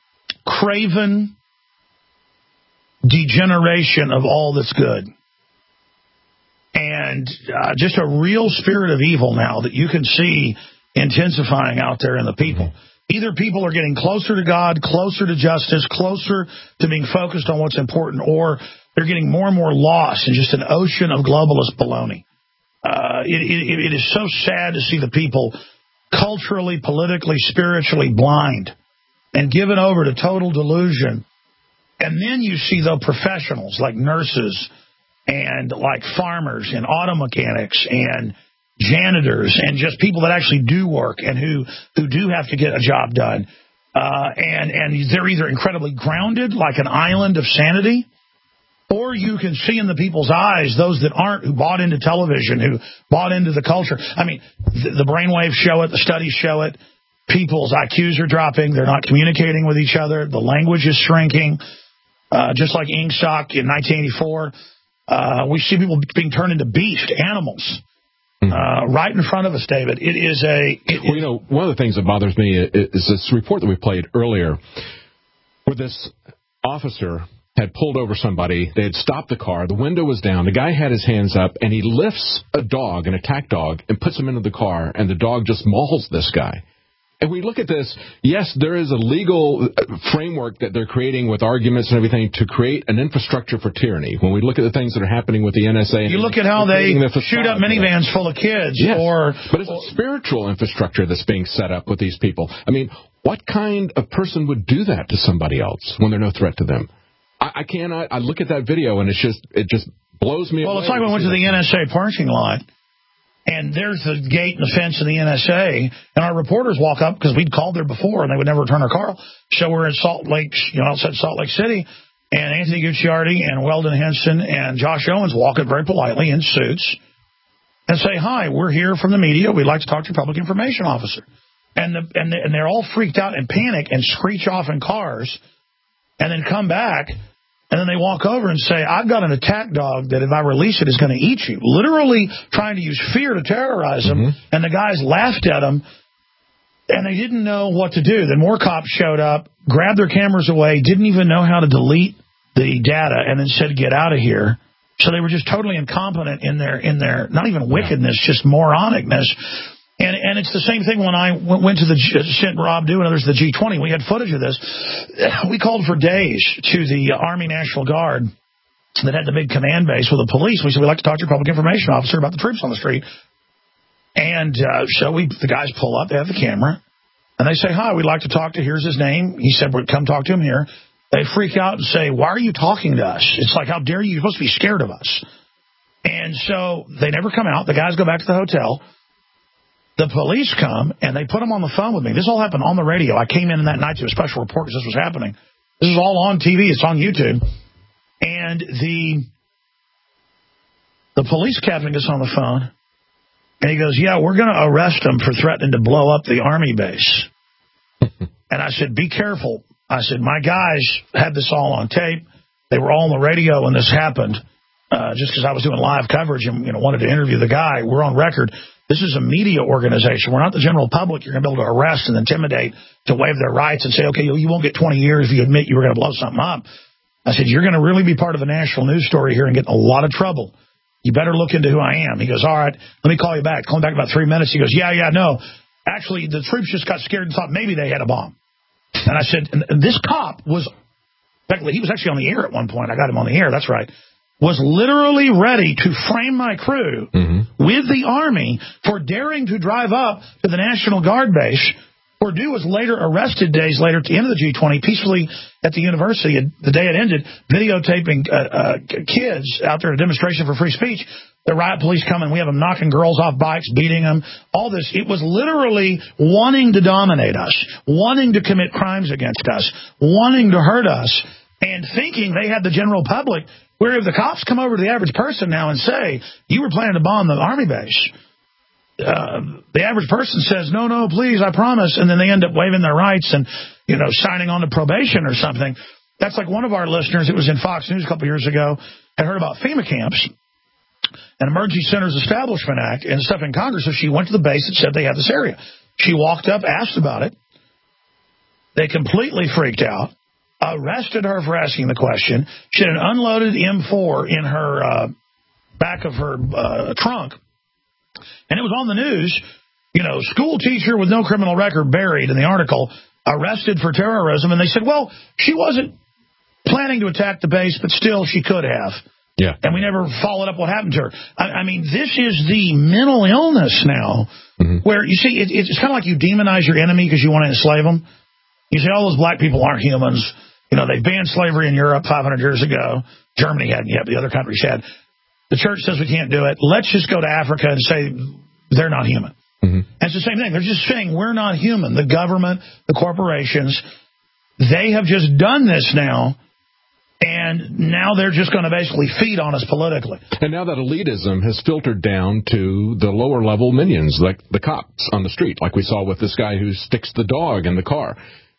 craven degeneration of all that's good. And uh, just a real spirit of evil now that you can see intensifying out there in the people. Either people are getting closer to God, closer to justice, closer to being focused on what's important, or they're getting more and more lost in just an ocean of globalist baloney. Uh, it, it, it is so sad to see the people culturally, politically, spiritually blind and given over to total delusion. And then you see the professionals like nurses and like farmers and auto mechanics and janitors and just people that actually do work and who, who do have to get a job done. Uh, and, and they're either incredibly grounded like an island of sanity, or you can see in the people's eyes those that aren't, who bought into television, who bought into the culture. I mean, the, the brainwaves show it, the studies show it. People's I Qs are dropping. They're not communicating with each other. The language is shrinking. uh, just like Ingsoc in nineteen eighty-four. Uh, we see people being turned into beast animals uh, right in front of us, David. It is a... It, well, you know, one of the things that bothers me is this report that we played earlier where this officer had pulled over somebody. They had stopped the car. The window was down. The guy had his hands up, and he lifts a dog, an attack dog, and puts him into the car, and the dog just mauls this guy. And we look at this, yes, there is a legal framework that they're creating with arguments and everything to create an infrastructure for tyranny. When we look at the things that are happening with the N S A... You look at how they shoot up minivans full of kids. Yes, or, but it's a spiritual infrastructure that's being set up with these people. I mean, what kind of person would do that to somebody else when they're no threat to them? I, I cannot... I look at that video, and it's just it just blows me well, away. Well, it's like we went to the N S A parking lot. And there's the gate and the fence of the N S A, and our reporters walk up, because we'd called there before, and they would never return our call. So we're in Salt Lake, you know, outside Salt Lake City, and Anthony Gucciardi and Weldon Henson and Josh Owens walk up very politely in suits and say, hi, we're here from the media. We'd like to talk to your public information officer. And, the, and, the, and they're all freaked out and panic and screech off in cars and then come back. And then they walk over and say, I've got an attack dog that if I release it is going to eat you. Literally trying to use fear to terrorize them. Mm-hmm. And the guys laughed at them. And they didn't know what to do. Then more cops showed up, grabbed their cameras away, didn't even know how to delete the data, and then said, get out of here. So they were just totally incompetent in their, in their not even wickedness, just moronicness. And and it's the same thing when I went to the, sent Rob Dew and others to the G twenty. We had footage of this. We called for days to the Army National Guard that had the big command base with the police. We said, we'd like to talk to your public information officer about the troops on the street. And uh, so we the guys pull up. They have the camera. And they say, hi, we'd like to talk to, here's his name. He said, well, come talk to him here. They freak out and say, why are you talking to us? It's like, how dare you? You're supposed to be scared of us. And so they never come out. The guys go back to the hotel. The police come, and they put them on the phone with me. This all happened on the radio. I came in that night to a special report because this was happening. This is all on T V. It's on YouTube. And the the police captain gets on the phone, and he goes, yeah, we're going to arrest him for threatening to blow up the Army base. And I said, be careful. I said, my guys had this all on tape. They were all on the radio when this happened, uh, just because I was doing live coverage and you know wanted to interview the guy. We're on record. This is a media organization. We're not the general public. You're going to be able to arrest and intimidate to waive their rights and say, okay, you won't get twenty years if you admit you were going to blow something up. I said, you're going to really be part of a national news story here and get in a lot of trouble. You better look into who I am. He goes, all right, let me call you back. Call him back in about three minutes. He goes, yeah, yeah, no. Actually, the troops just got scared and thought maybe they had a bomb. And I said, and this cop was, he was actually on the air at one point. I got him on the air. That's right. Was literally ready to frame my crew mm-hmm. with the Army for daring to drive up to the National Guard base. Perdue was later arrested days later at the end of the G twenty, peacefully at the university. The day it ended, videotaping uh, uh, kids out there at a demonstration for free speech. The riot police come and we have them knocking girls off bikes, beating them, all this. It was literally wanting to dominate us, wanting to commit crimes against us, wanting to hurt us, and thinking they had the general public. Where if the cops come over to the average person now and say, you were planning to bomb the Army base, uh, the average person says, no, no, please, I promise. And then they end up waiving their rights and, you know, signing on to probation or something. That's like one of our listeners, it was in Fox News a couple years ago, had heard about FEMA camps and Emergency Centers Establishment Act and stuff in Congress. So she went to the base that said they had this area. She walked up, asked about it. They completely freaked out. Arrested her for asking the question. She had an unloaded M four in her uh, back of her uh, trunk. And it was on the news, you know, school teacher with no criminal record buried in the article, arrested for terrorism. And they said, well, she wasn't planning to attack the base, but still she could have. Yeah. And we never followed up what happened to her. I, I mean, this is the mental illness now mm-hmm. where, you see, it, it's kind of like you demonize your enemy because you want to enslave them. You say, all those black people aren't humans. You know, they banned slavery in Europe five hundred years ago. Germany hadn't yet, but the other countries had. The church says we can't do it. Let's just go to Africa and say they're not human. Mm-hmm. And it's the same thing. They're just saying we're not human. The government, the corporations, they have just done this now, and now they're just going to basically feed on us politically. And now that elitism has filtered down to the lower-level minions, like the cops on the street, like we saw with this guy who sticks the dog in the car.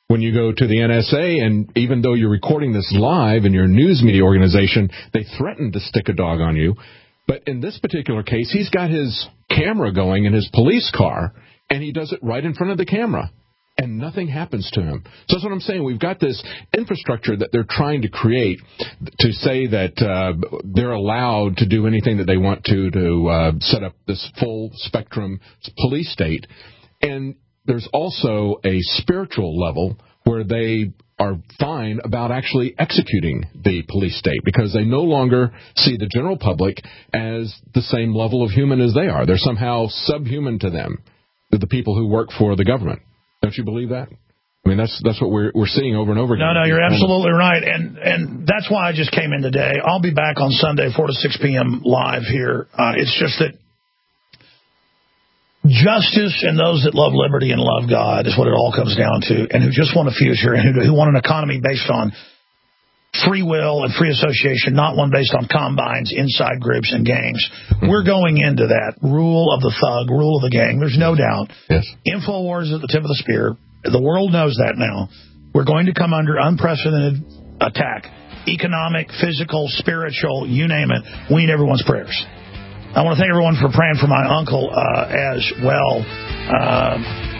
when you go to the N S A, and even though you're recording this live in your news media organization, they threaten to stick a dog on you. But in this particular case, he's got his camera going in his police car, and he does it right in front of the camera, and nothing happens to him. So that's what I'm saying. We've got this infrastructure that they're trying to create to say that uh, they're allowed to do anything that they want to to uh, set up this full spectrum police state. And there's also a spiritual level where they are fine about actually executing the police state because they no longer see the general public as the same level of human as they are. They're somehow subhuman to them, to the people who work for the government. Don't you believe that? I mean, that's that's what we're we're seeing over and over again. No, no, you're absolutely right, and and that's why I just came in today. I'll be back on Sunday, four to six p.m. live here. Uh, it's just that justice and those that love liberty and love God is what it all comes down to, and who just want a future and who, who want an economy based on free will and free association, not one based on combines, inside groups, and gangs. We're going into that. Rule of the thug, rule of the gang. There's no doubt. Yes. InfoWars is at the tip of the spear. The world knows that now. We're going to come under unprecedented attack. Economic, physical, spiritual, you name it. We need everyone's prayers. I want to thank everyone for praying for my uncle uh, as well, uh,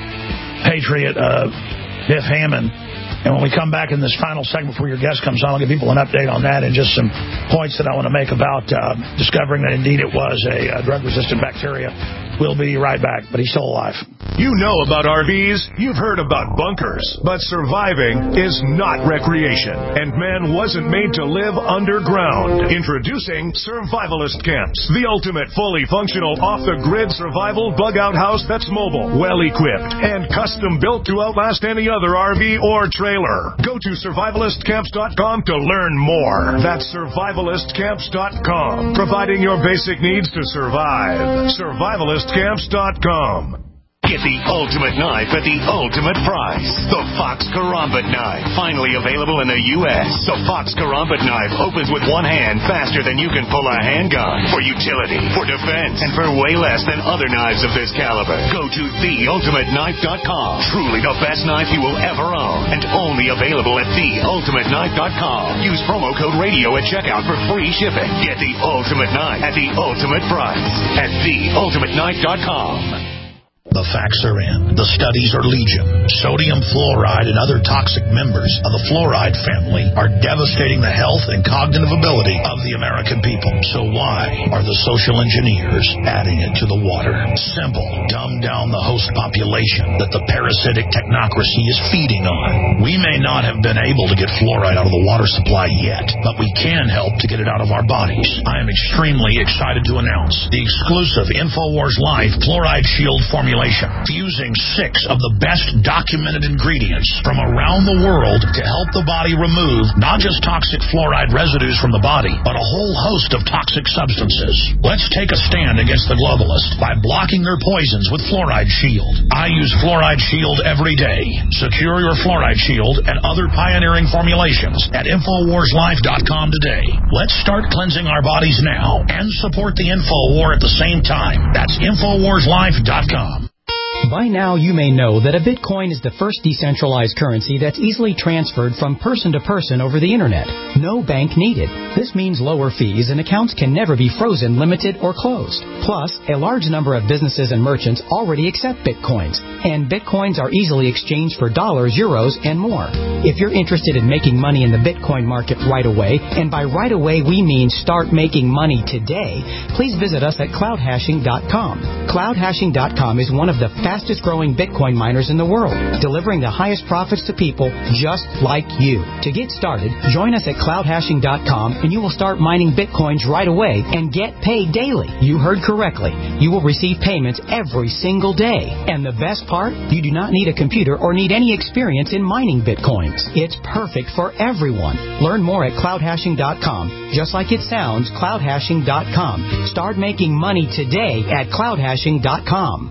Patriot uh, Biff Hammond. And when we come back in this final segment before your guest comes on, I'll give people an update on that and just some points that I want to make about uh, discovering that indeed it was a uh, drug-resistant bacteria. We'll be right back, but he's still alive. You know about R Vs, you've heard about bunkers, but surviving is not recreation, and man wasn't made to live underground. Introducing Survivalist Camps, the ultimate fully functional off-the-grid survival bug-out house that's mobile, well-equipped, and custom-built to outlast any other R V or trailer. Go to survivalist camps dot com to learn more. That's survivalist camps dot com, providing your basic needs to survive. survivalist camps dot com. Get the ultimate knife at the ultimate price. The Fox Karambit knife. Finally available in the U S The Fox Karambit knife opens with one hand faster than you can pull a handgun. For utility, for defense, and for way less than other knives of this caliber. Go to the ultimate knife dot com. Truly the best knife you will ever own. And only available at the ultimate knife dot com. Use promo code radio at checkout for free shipping. Get the ultimate knife at the ultimate price at the ultimate knife dot com. The facts are in. The studies are legion. Sodium fluoride and other toxic members of the fluoride family are devastating the health and cognitive ability of the American people. So why are the social engineers adding it to the water? Simple. Dumb down the host population that the parasitic technocracy is feeding on. We may not have been able to get fluoride out of the water supply yet, but we can help to get it out of our bodies. I am extremely excited to announce the exclusive InfoWars Life Fluoride Shield formula, fusing six of the best documented ingredients from around the world to help the body remove not just toxic fluoride residues from the body, but a whole host of toxic substances. Let's take a stand against the globalists by blocking their poisons with Fluoride Shield. I use Fluoride Shield every day. Secure your Fluoride Shield and other pioneering formulations at infowars life dot com today. Let's start cleansing our bodies now and support the info war at the same time. That's infowars life dot com. By now, you may know that a Bitcoin is the first decentralized currency that's easily transferred from person to person over the Internet. No bank needed. This means lower fees and accounts can never be frozen, limited, or closed. Plus, a large number of businesses and merchants already accept Bitcoins, and Bitcoins are easily exchanged for dollars, euros, and more. If you're interested in making money in the Bitcoin market right away, and by right away we mean start making money today, please visit us at cloud hashing dot com. cloud hashing dot com is one of the fastest growing Bitcoin miners in the world, delivering the highest profits to people just like you. To get started, join us at cloud hashing dot com and you will start mining Bitcoins right away and get paid daily. You heard correctly. You will receive payments every single day. And the best part, you do not need a computer or need any experience in mining Bitcoins. It's perfect for everyone. Learn more at cloud hashing dot com. Just like it sounds, cloud hashing dot com. Start making money today at cloud hashing dot com.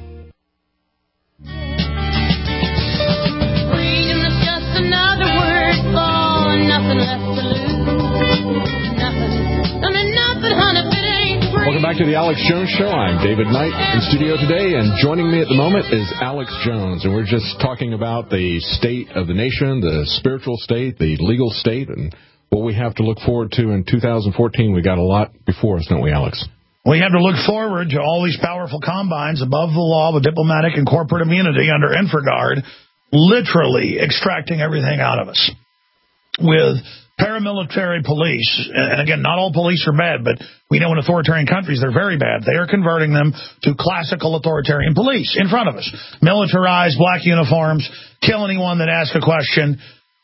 Another word for nothing left to lose. Nothing. I mean, nothing, honey, if it ain't free. Welcome back to the Alex Jones Show. I'm David Knight in studio today, and joining me at the moment is Alex Jones. And we're just talking about the state of the nation, the spiritual state, the legal state, and what we have to look forward to in two thousand fourteen. We got a lot before us, don't we, Alex? We have to look forward to all these powerful combines above the law with diplomatic and corporate immunity under InfraGard, literally extracting everything out of us. With paramilitary police, and again, not all police are bad, but we know in authoritarian countries they're very bad. They are converting them to classical authoritarian police in front of us. Militarized, black uniforms, kill anyone that asks a question.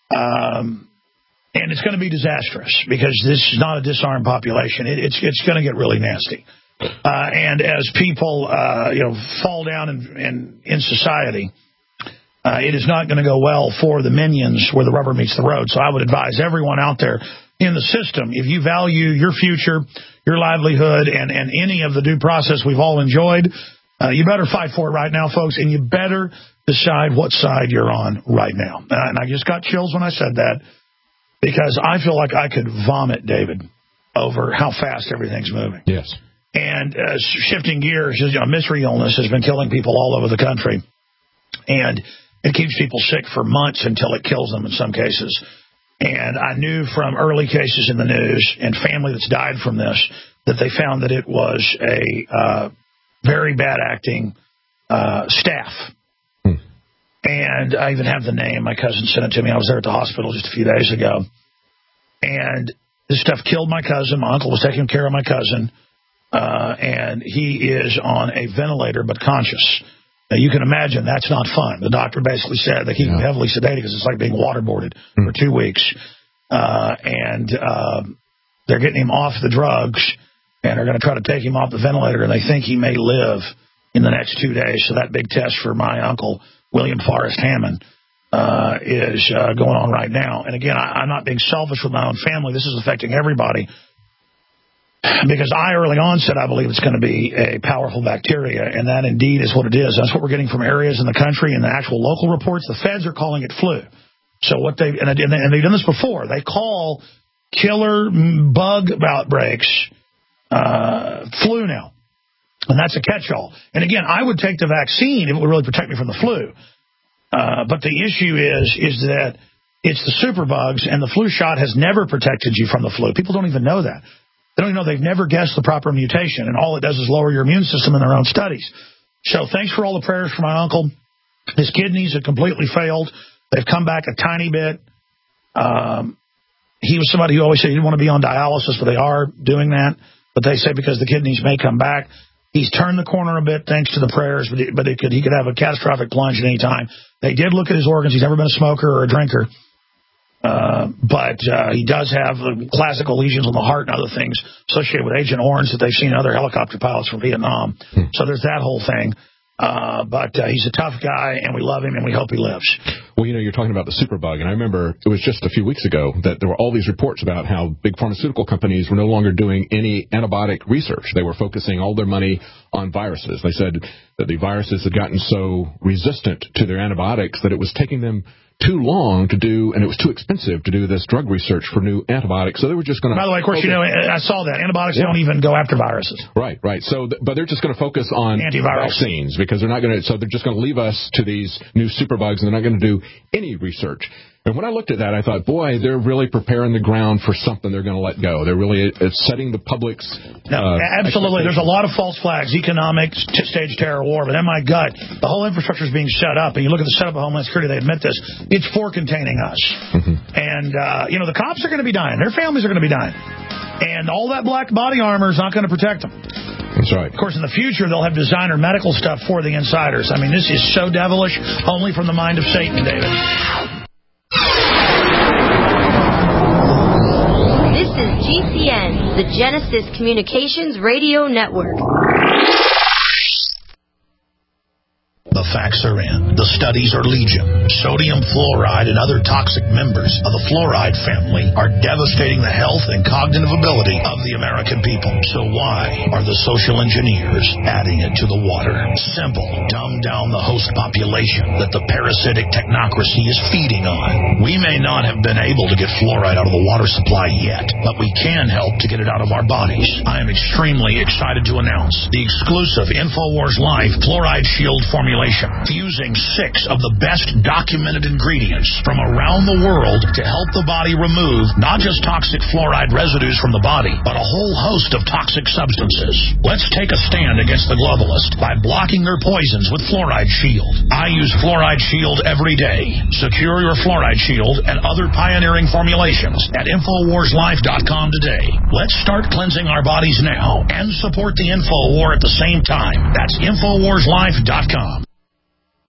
Um, and it's going to be disastrous because this is not a disarmed population. It, it's it's going to get really nasty. Uh, and as people uh, you know, fall down in, in, in society, Uh, it is not going to go well for the minions where the rubber meets the road. So I would advise everyone out there in the system, if you value your future, your livelihood, and, and any of the due process we've all enjoyed, uh, you better fight for it right now, folks, and you better decide what side you're on right now. Uh, and I just got chills when I said that because I feel like I could vomit, David, over how fast everything's moving. Yes. And uh, shifting gears, you know, mystery illness has been killing people all over the country. And it keeps people sick for months until it kills them in some cases. And I knew from early cases in the news and family that's died from this that they found that it was a uh, very bad acting uh, staph. Hmm. And I even have the name. My cousin sent it to me. I was there at the hospital just a few days ago. And this stuff killed my cousin. My uncle was taking care of my cousin. Uh, and he is on a ventilator but conscious. Now, you can imagine that's not fun. The doctor basically said they keep yeah. him heavily sedated because it's like being waterboarded mm. for two weeks. Uh, and uh, they're getting him off the drugs, and they're going to try to take him off the ventilator, and they think he may live in the next two days. So that big test for my uncle, William Forrest Hammond, uh, is uh, going on right now. And, again, I, I'm not being selfish with my own family. This is affecting everybody. Because I early on said I believe it's going to be a powerful bacteria, and that indeed is what it is. That's what we're getting from areas in the country and the actual local reports. The feds are calling it flu. So what they and, and they've done this before. They call killer bug outbreaks uh, flu now, and that's a catch-all. And again, I would take the vaccine if it would really protect me from the flu. Uh, but the issue is is that it's the superbugs, and the flu shot has never protected you from the flu. People don't even know that. They don't even know. They've never guessed the proper mutation, and all it does is lower your immune system in their own studies. So thanks for all the prayers for my uncle. His kidneys have completely failed. They've come back a tiny bit. Um, he was somebody who always said he didn't want to be on dialysis, but they are doing that. But they say because the kidneys may come back. He's turned the corner a bit thanks to the prayers, but, it, but it could, he could have a catastrophic plunge at any time. They did look at his organs. He's never been a smoker or a drinker. Uh, but uh, he does have uh, classical lesions on the heart and other things associated with Agent Orange that they've seen in other helicopter pilots from Vietnam. Hmm. So there's that whole thing. Uh, but uh, he's a tough guy, and we love him, and we hope he lives. Well, you know, you're talking about the superbug, and I remember it was just a few weeks ago that there were all these reports about how big pharmaceutical companies were no longer doing any antibiotic research. They were focusing all their money on viruses. They said that the viruses had gotten so resistant to their antibiotics that it was taking them too long to do, and it was too expensive to do this drug research for new antibiotics. So they were just going to... By the way, of course, you know, I saw that. Antibiotics yeah. don't even go after viruses. Right, right. So, th- But they're just going to focus on antivirals. Vaccines because they're not going to... So they're just going to leave us to these new superbugs, and they're not going to do any research. And when I looked at that, I thought, boy, they're really preparing the ground for something they're going to let go. They're really it's setting the public's... No, uh, absolutely. There's a lot of false flags, economic, stage terror war. But in my gut, the whole infrastructure is being shut up. And you look at the setup of Homeland Security, they admit this. It's for containing us. Mm-hmm. And, uh, you know, the cops are going to be dying. Their families are going to be dying. And all that black body armor is not going to protect them. That's right. Of course, in the future, they'll have designer medical stuff for the insiders. I mean, this is so devilish, only from the mind of Satan, David. This is G C N, the Genesis Communications Radio Network. The the facts are in. The studies are legion. Sodium fluoride and other toxic members of the fluoride family are devastating the health and cognitive ability of the American people. So why are the social engineers adding it to the water? Simple. Dumb down the host population that the parasitic technocracy is feeding on. We may not have been able to get fluoride out of the water supply yet, but we can help to get it out of our bodies. I am extremely excited to announce the exclusive InfoWars Life Fluoride Shield formulation, fusing six of the best documented ingredients from around the world to help the body remove not just toxic fluoride residues from the body, but a whole host of toxic substances. Let's take a stand against the globalists by blocking their poisons with Fluoride Shield. I use Fluoride Shield every day. Secure your Fluoride Shield and other pioneering formulations at Infowars Life dot com today. Let's start cleansing our bodies now and support the Info War at the same time. That's Infowars Life dot com.